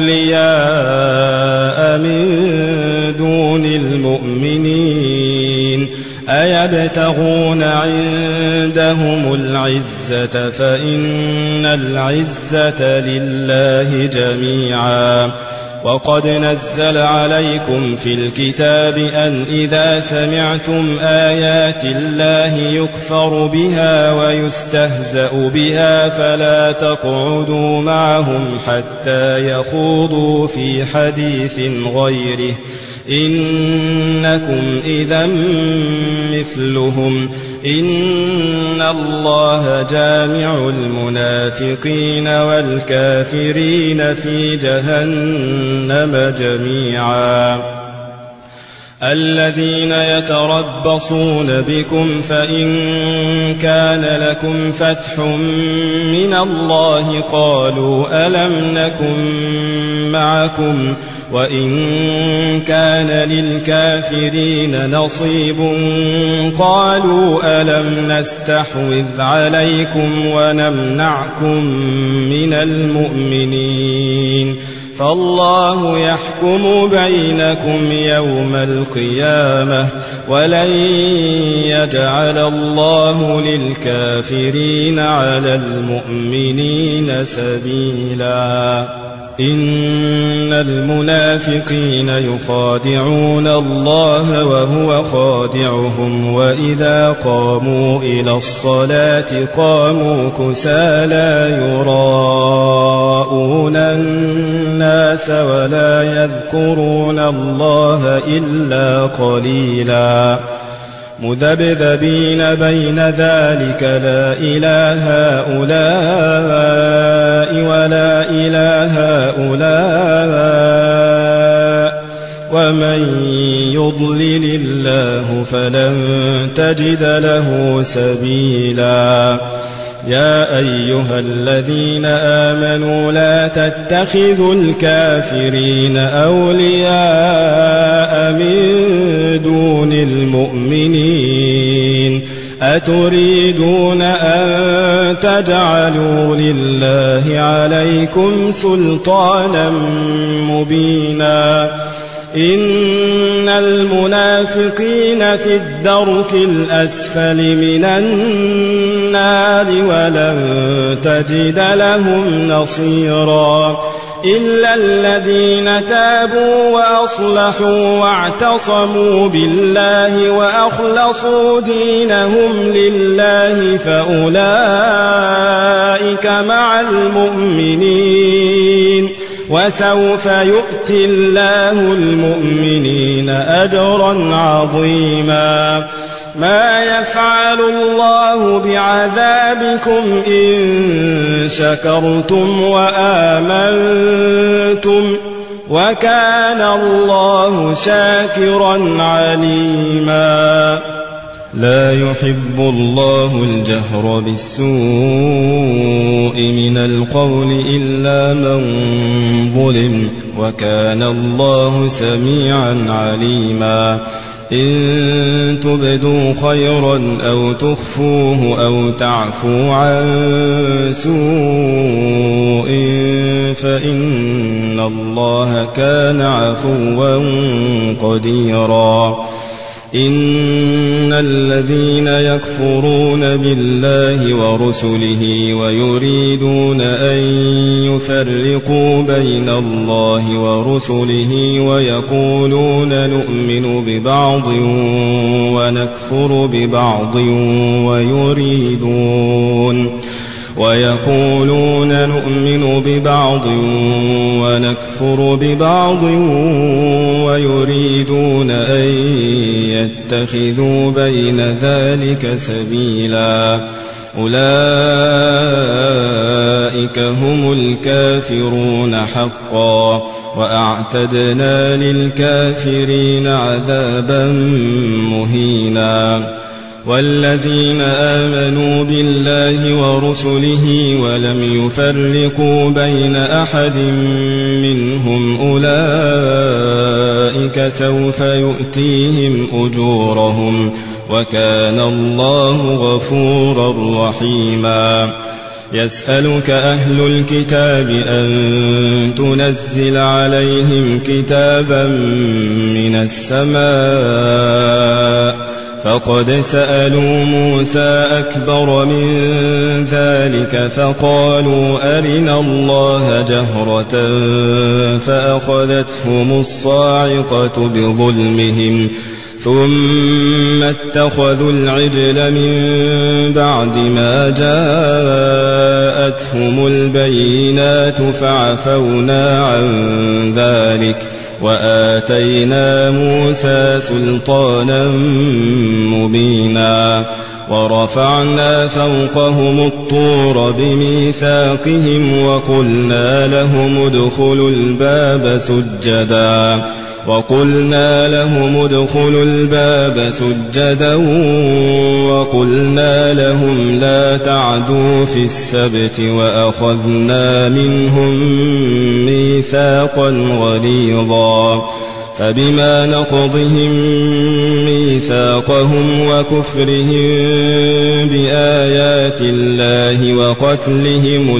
أولياء من دون المؤمنين أيبتغون عندهم العزة فإن العزة لله جميعا وقد نزل عليكم في الكتاب أن إذا سمعتم آيات الله يكفر بها ويستهزأ بها فلا تقعدوا معهم حتى يخوضوا في حديث غيره إنكم إذا مثلهم إن الله جامع المنافقين والكافرين في جهنم جميعا الذين يتربصون بكم فإن كان لكم فتح من الله قالوا ألم نكن معكم وإن كان للكافرين نصيب قالوا ألم نستحوذ عليكم ونمنعكم من المؤمنين فالله يحكم بينكم يوم القيامة ولن يجعل الله للكافرين على المؤمنين سبيلا إن المنافقين يخادعون الله وهو خادعهم وإذا قاموا إلى الصلاة قاموا كسالى يراءون الناس ولا يذكرون الله إلا قليلا مذبذبين بين ذلك لا إله هؤلاء ولا إله هؤلاء ومن يضلل الله فلن تجد له سبيلا يا أيها الذين آمنوا لا تتخذوا الكافرين أولياء من دون المؤمنين أتريدون أن تجعلوا لله عليكم سلطانا مبينا إن المنافقين في الدرك الأسفل من النار ولن تجد لهم نصيرا إلا الذين تابوا وأصلحوا واعتصموا بالله وأخلصوا دينهم لله فأولئك مع المؤمنين وسوف يؤتي الله المؤمنين أجرا عظيما ما يفعل الله بعذابكم إن شكرتم وآمنتم وكان الله شاكرا عليما لا يحب الله الجهر بالسوء من القول إلا من ظلم وكان الله سميعا عليما إن تبدوا خيرا أو تخفوه أو تعفوا عن سوء فإن الله كان عفوا قديرا إن الذين يكفرون بالله ورسله ويريدون أن يفرقوا بين الله ورسله ويقولون نؤمن ببعض ونكفر ببعض ويريدون ويقولون نؤمن ببعض ونكفر ببعض ويريدون أن يتخذوا بين ذلك سبيلا أولئك هم الكافرون حقا وأعتدنا للكافرين عذابا مهينا والذين آمنوا بالله ورسله ولم يفرقوا بين أحد منهم أولئك سوف يؤتيهم أجورهم وكان الله غفورا رحيما يسألك أهل الكتاب أن تنزل عليهم كتابا من السماء فقد سألوا موسى أكبر من ذلك فقالوا أرنا الله جهرة فأخذتهم الصاعقة بظلمهم ثم اتخذوا العجل من بعد ما جاءتهم البينات فعفونا عن ذلك وآتينا موسى سلطانا مبينا ورفعنا فوقهم الطور بميثاقهم وقلنا لهم ادخلوا الباب سجدا وقلنا لهم ادخلوا الباب سجدا وقلنا لهم لا تعدوا في السبت وأخذنا منهم ميثاقا غليظا فبما نقضهم ميثاقهم وكفرهم بآيات الله وقتلهم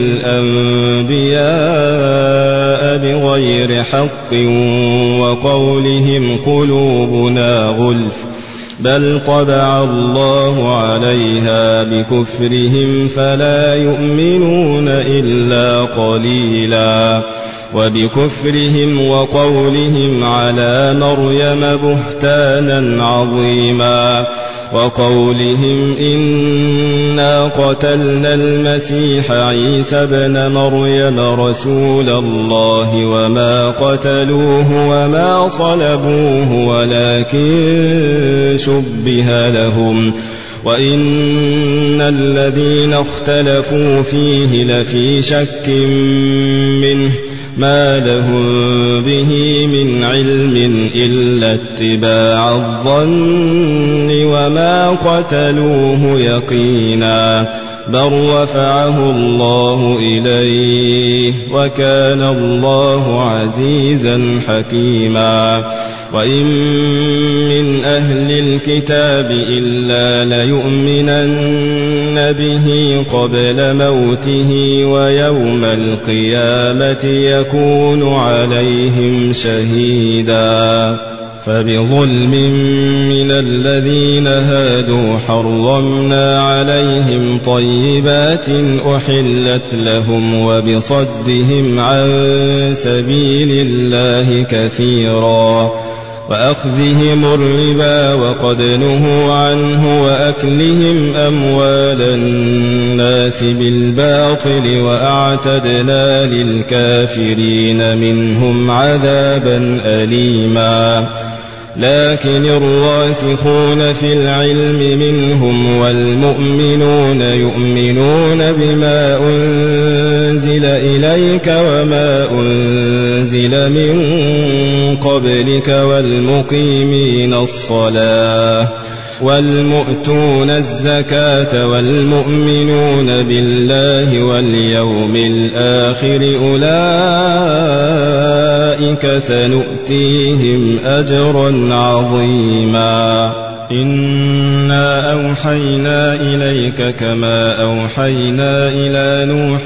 الأنبياء بغير حق وقولهم قلوبنا غلف بل طبع الله عليها بكفرهم فلا يؤمنون إلا قليلا وبكفرهم وقولهم على مريم بهتانا عظيما وقولهم إنا قتلنا المسيح عيسى ابن مريم رسول الله وما قتلوه وما صلبوه ولكن شبه لهم وإن الذين اختلفوا فيه لفي شك منه ما لهم به من علم إلا اتباع الظن وما قتلوه يقينا بل رفعه الله إليه وكان الله عزيزا حكيما وإن من أهل الكتاب إلا ليؤمنن به قبل موته ويوم القيامة يكون عليهم شهيدا فبظلم من الذين هادوا حرمنا عليهم طيبات أحلت لهم وبصدهم عن سبيل الله كثيرا وأخذهم الربا وقد نهوا عنه وأكلهم أموال الناس بالباطل وأعتدنا للكافرين منهم عذابا أليما لكن الراسخون في العلم منهم والمؤمنون يؤمنون بما أنزل إليك وما أنزل من قبلك والمقيمين الصلاة والمؤتون الزكاة والمؤمنون بالله واليوم الآخر أولئك سنؤتيهم أجرا عظيما إنا أوحينا إليك كما أوحينا إلى نوح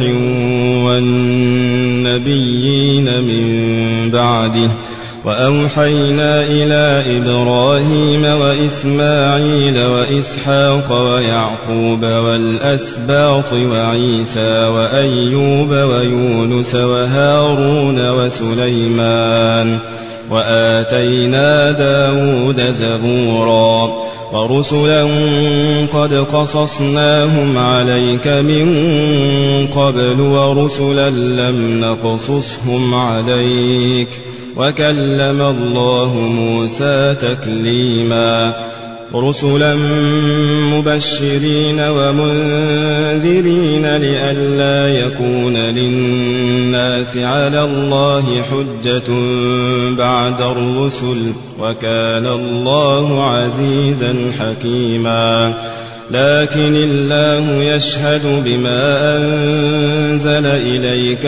والنبيين من بعده وأوحينا إلى إبراهيم وإسماعيل وإسحاق ويعقوب والأسباط وعيسى وأيوب ويونس وهارون وسليمان وآتينا داود زبورا ورسلا قد قصصناهم عليك من قبل ورسلا لم نقصصهم عليك وكلم الله موسى تكليما رسلا مبشرين ومنذرين لئلا يكون للناس على الله حجة بعد الرسل وكان الله عزيزا حكيما لكن الله يشهد بما أنزل إليك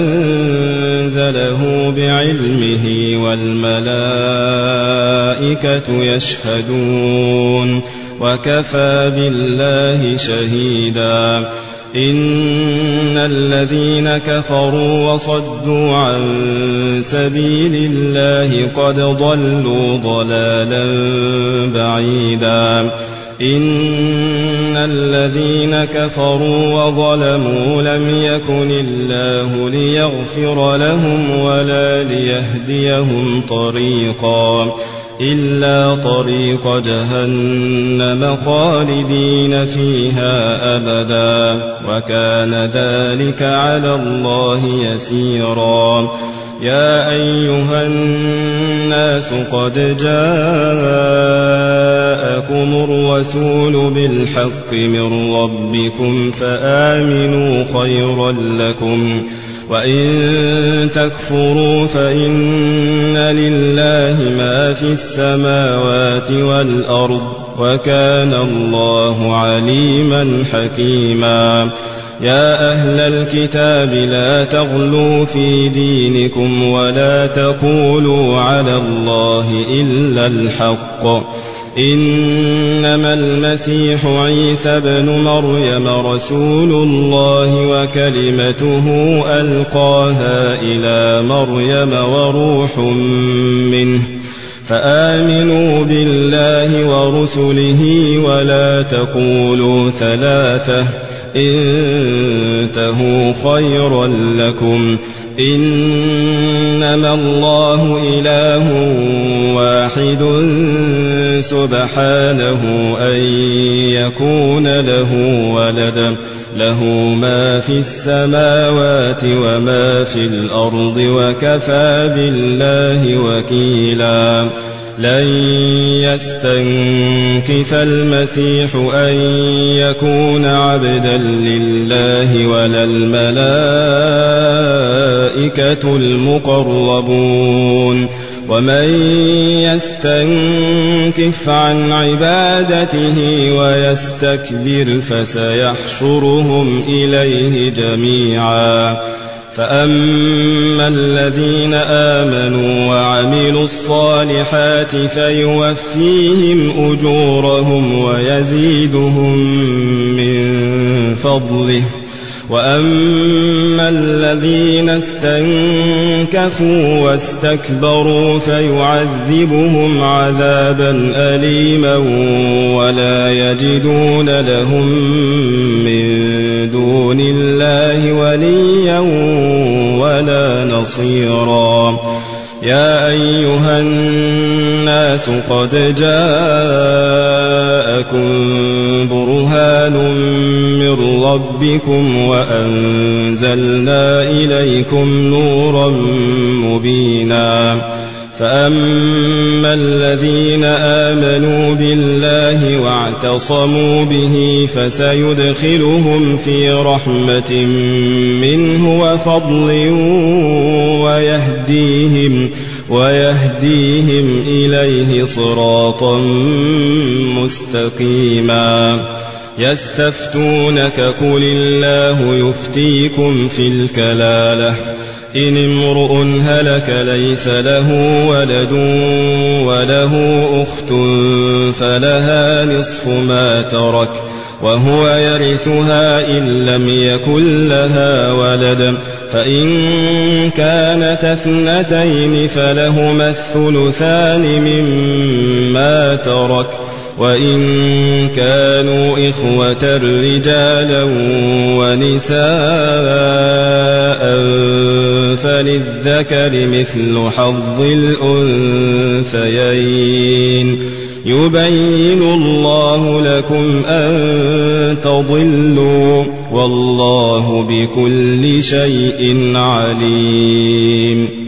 أنزله بعلمه والملائكة يشهدون وكفى بالله شهيدا إن الذين كفروا وصدوا عن سبيل الله قد ضلوا ضلالا بعيدا إن الذين كفروا وظلموا لم يكن الله ليغفر لهم ولا ليهديهم طريقا إلا طريق جهنم خالدين فيها أبدا وكان ذلك على الله يسيرا يا أيها الناس قد جاءكم الرسول بالحق من ربكم فآمنوا خيرا لكم وإن تكفروا فإن لله ما في السماوات والأرض وكان الله عليما حكيما يا أهل الكتاب لا تغلوا في دينكم ولا تقولوا على الله إلا الحق إنما المسيح عيسى بن مريم رسول الله وكلمته ألقاها إلى مريم وروح منه فآمنوا بالله ورسله ولا تقولوا ثلاثة انتهوا خيرا لكم إنما الله إله واحد سبحانه أن يكون له ولد له ما في السماوات وما في الأرض وكفى بالله وكيلا لن يستنكف المسيح أن يكون عبدا لله ولا الملائكة المقربون ومن يستنكف عن عبادته ويستنكف يستكبر فسيحشرهم إليه جميعا. فأما الذين آمنوا وعملوا الصالحات فيوفيهم أجورهم ويزيدهم من فضله. وأما الذين استنكفوا واستكبروا فيعذبهم عذابا أليما ولا يجدون لهم من دون الله وليا ولا نصيرا. يا أيها الناس قد جاءكم برهان من ربكم وأنزلنا إليكم نورا مبينا. فأما الذين آمنوا بالله واعتصموا به فسيدخلهم في رحمة منه وفضل ويهديهم, ويهديهم إليه صراطا مستقيما. يستفتونك قل الله يفتيكم في الكلالة إن امرؤ هلك ليس له ولد وله أخت فلها نصف ما ترك وهو يرثها إن لم يكن لها ولد. فإن كانت اثنتين فلهما الثلثان مما ترك وإن كانوا إخوة رجالا ونساء فللذكر مثل حظ الأنثيين. يبين الله لكم أن تضلوا والله بكل شيء عليم.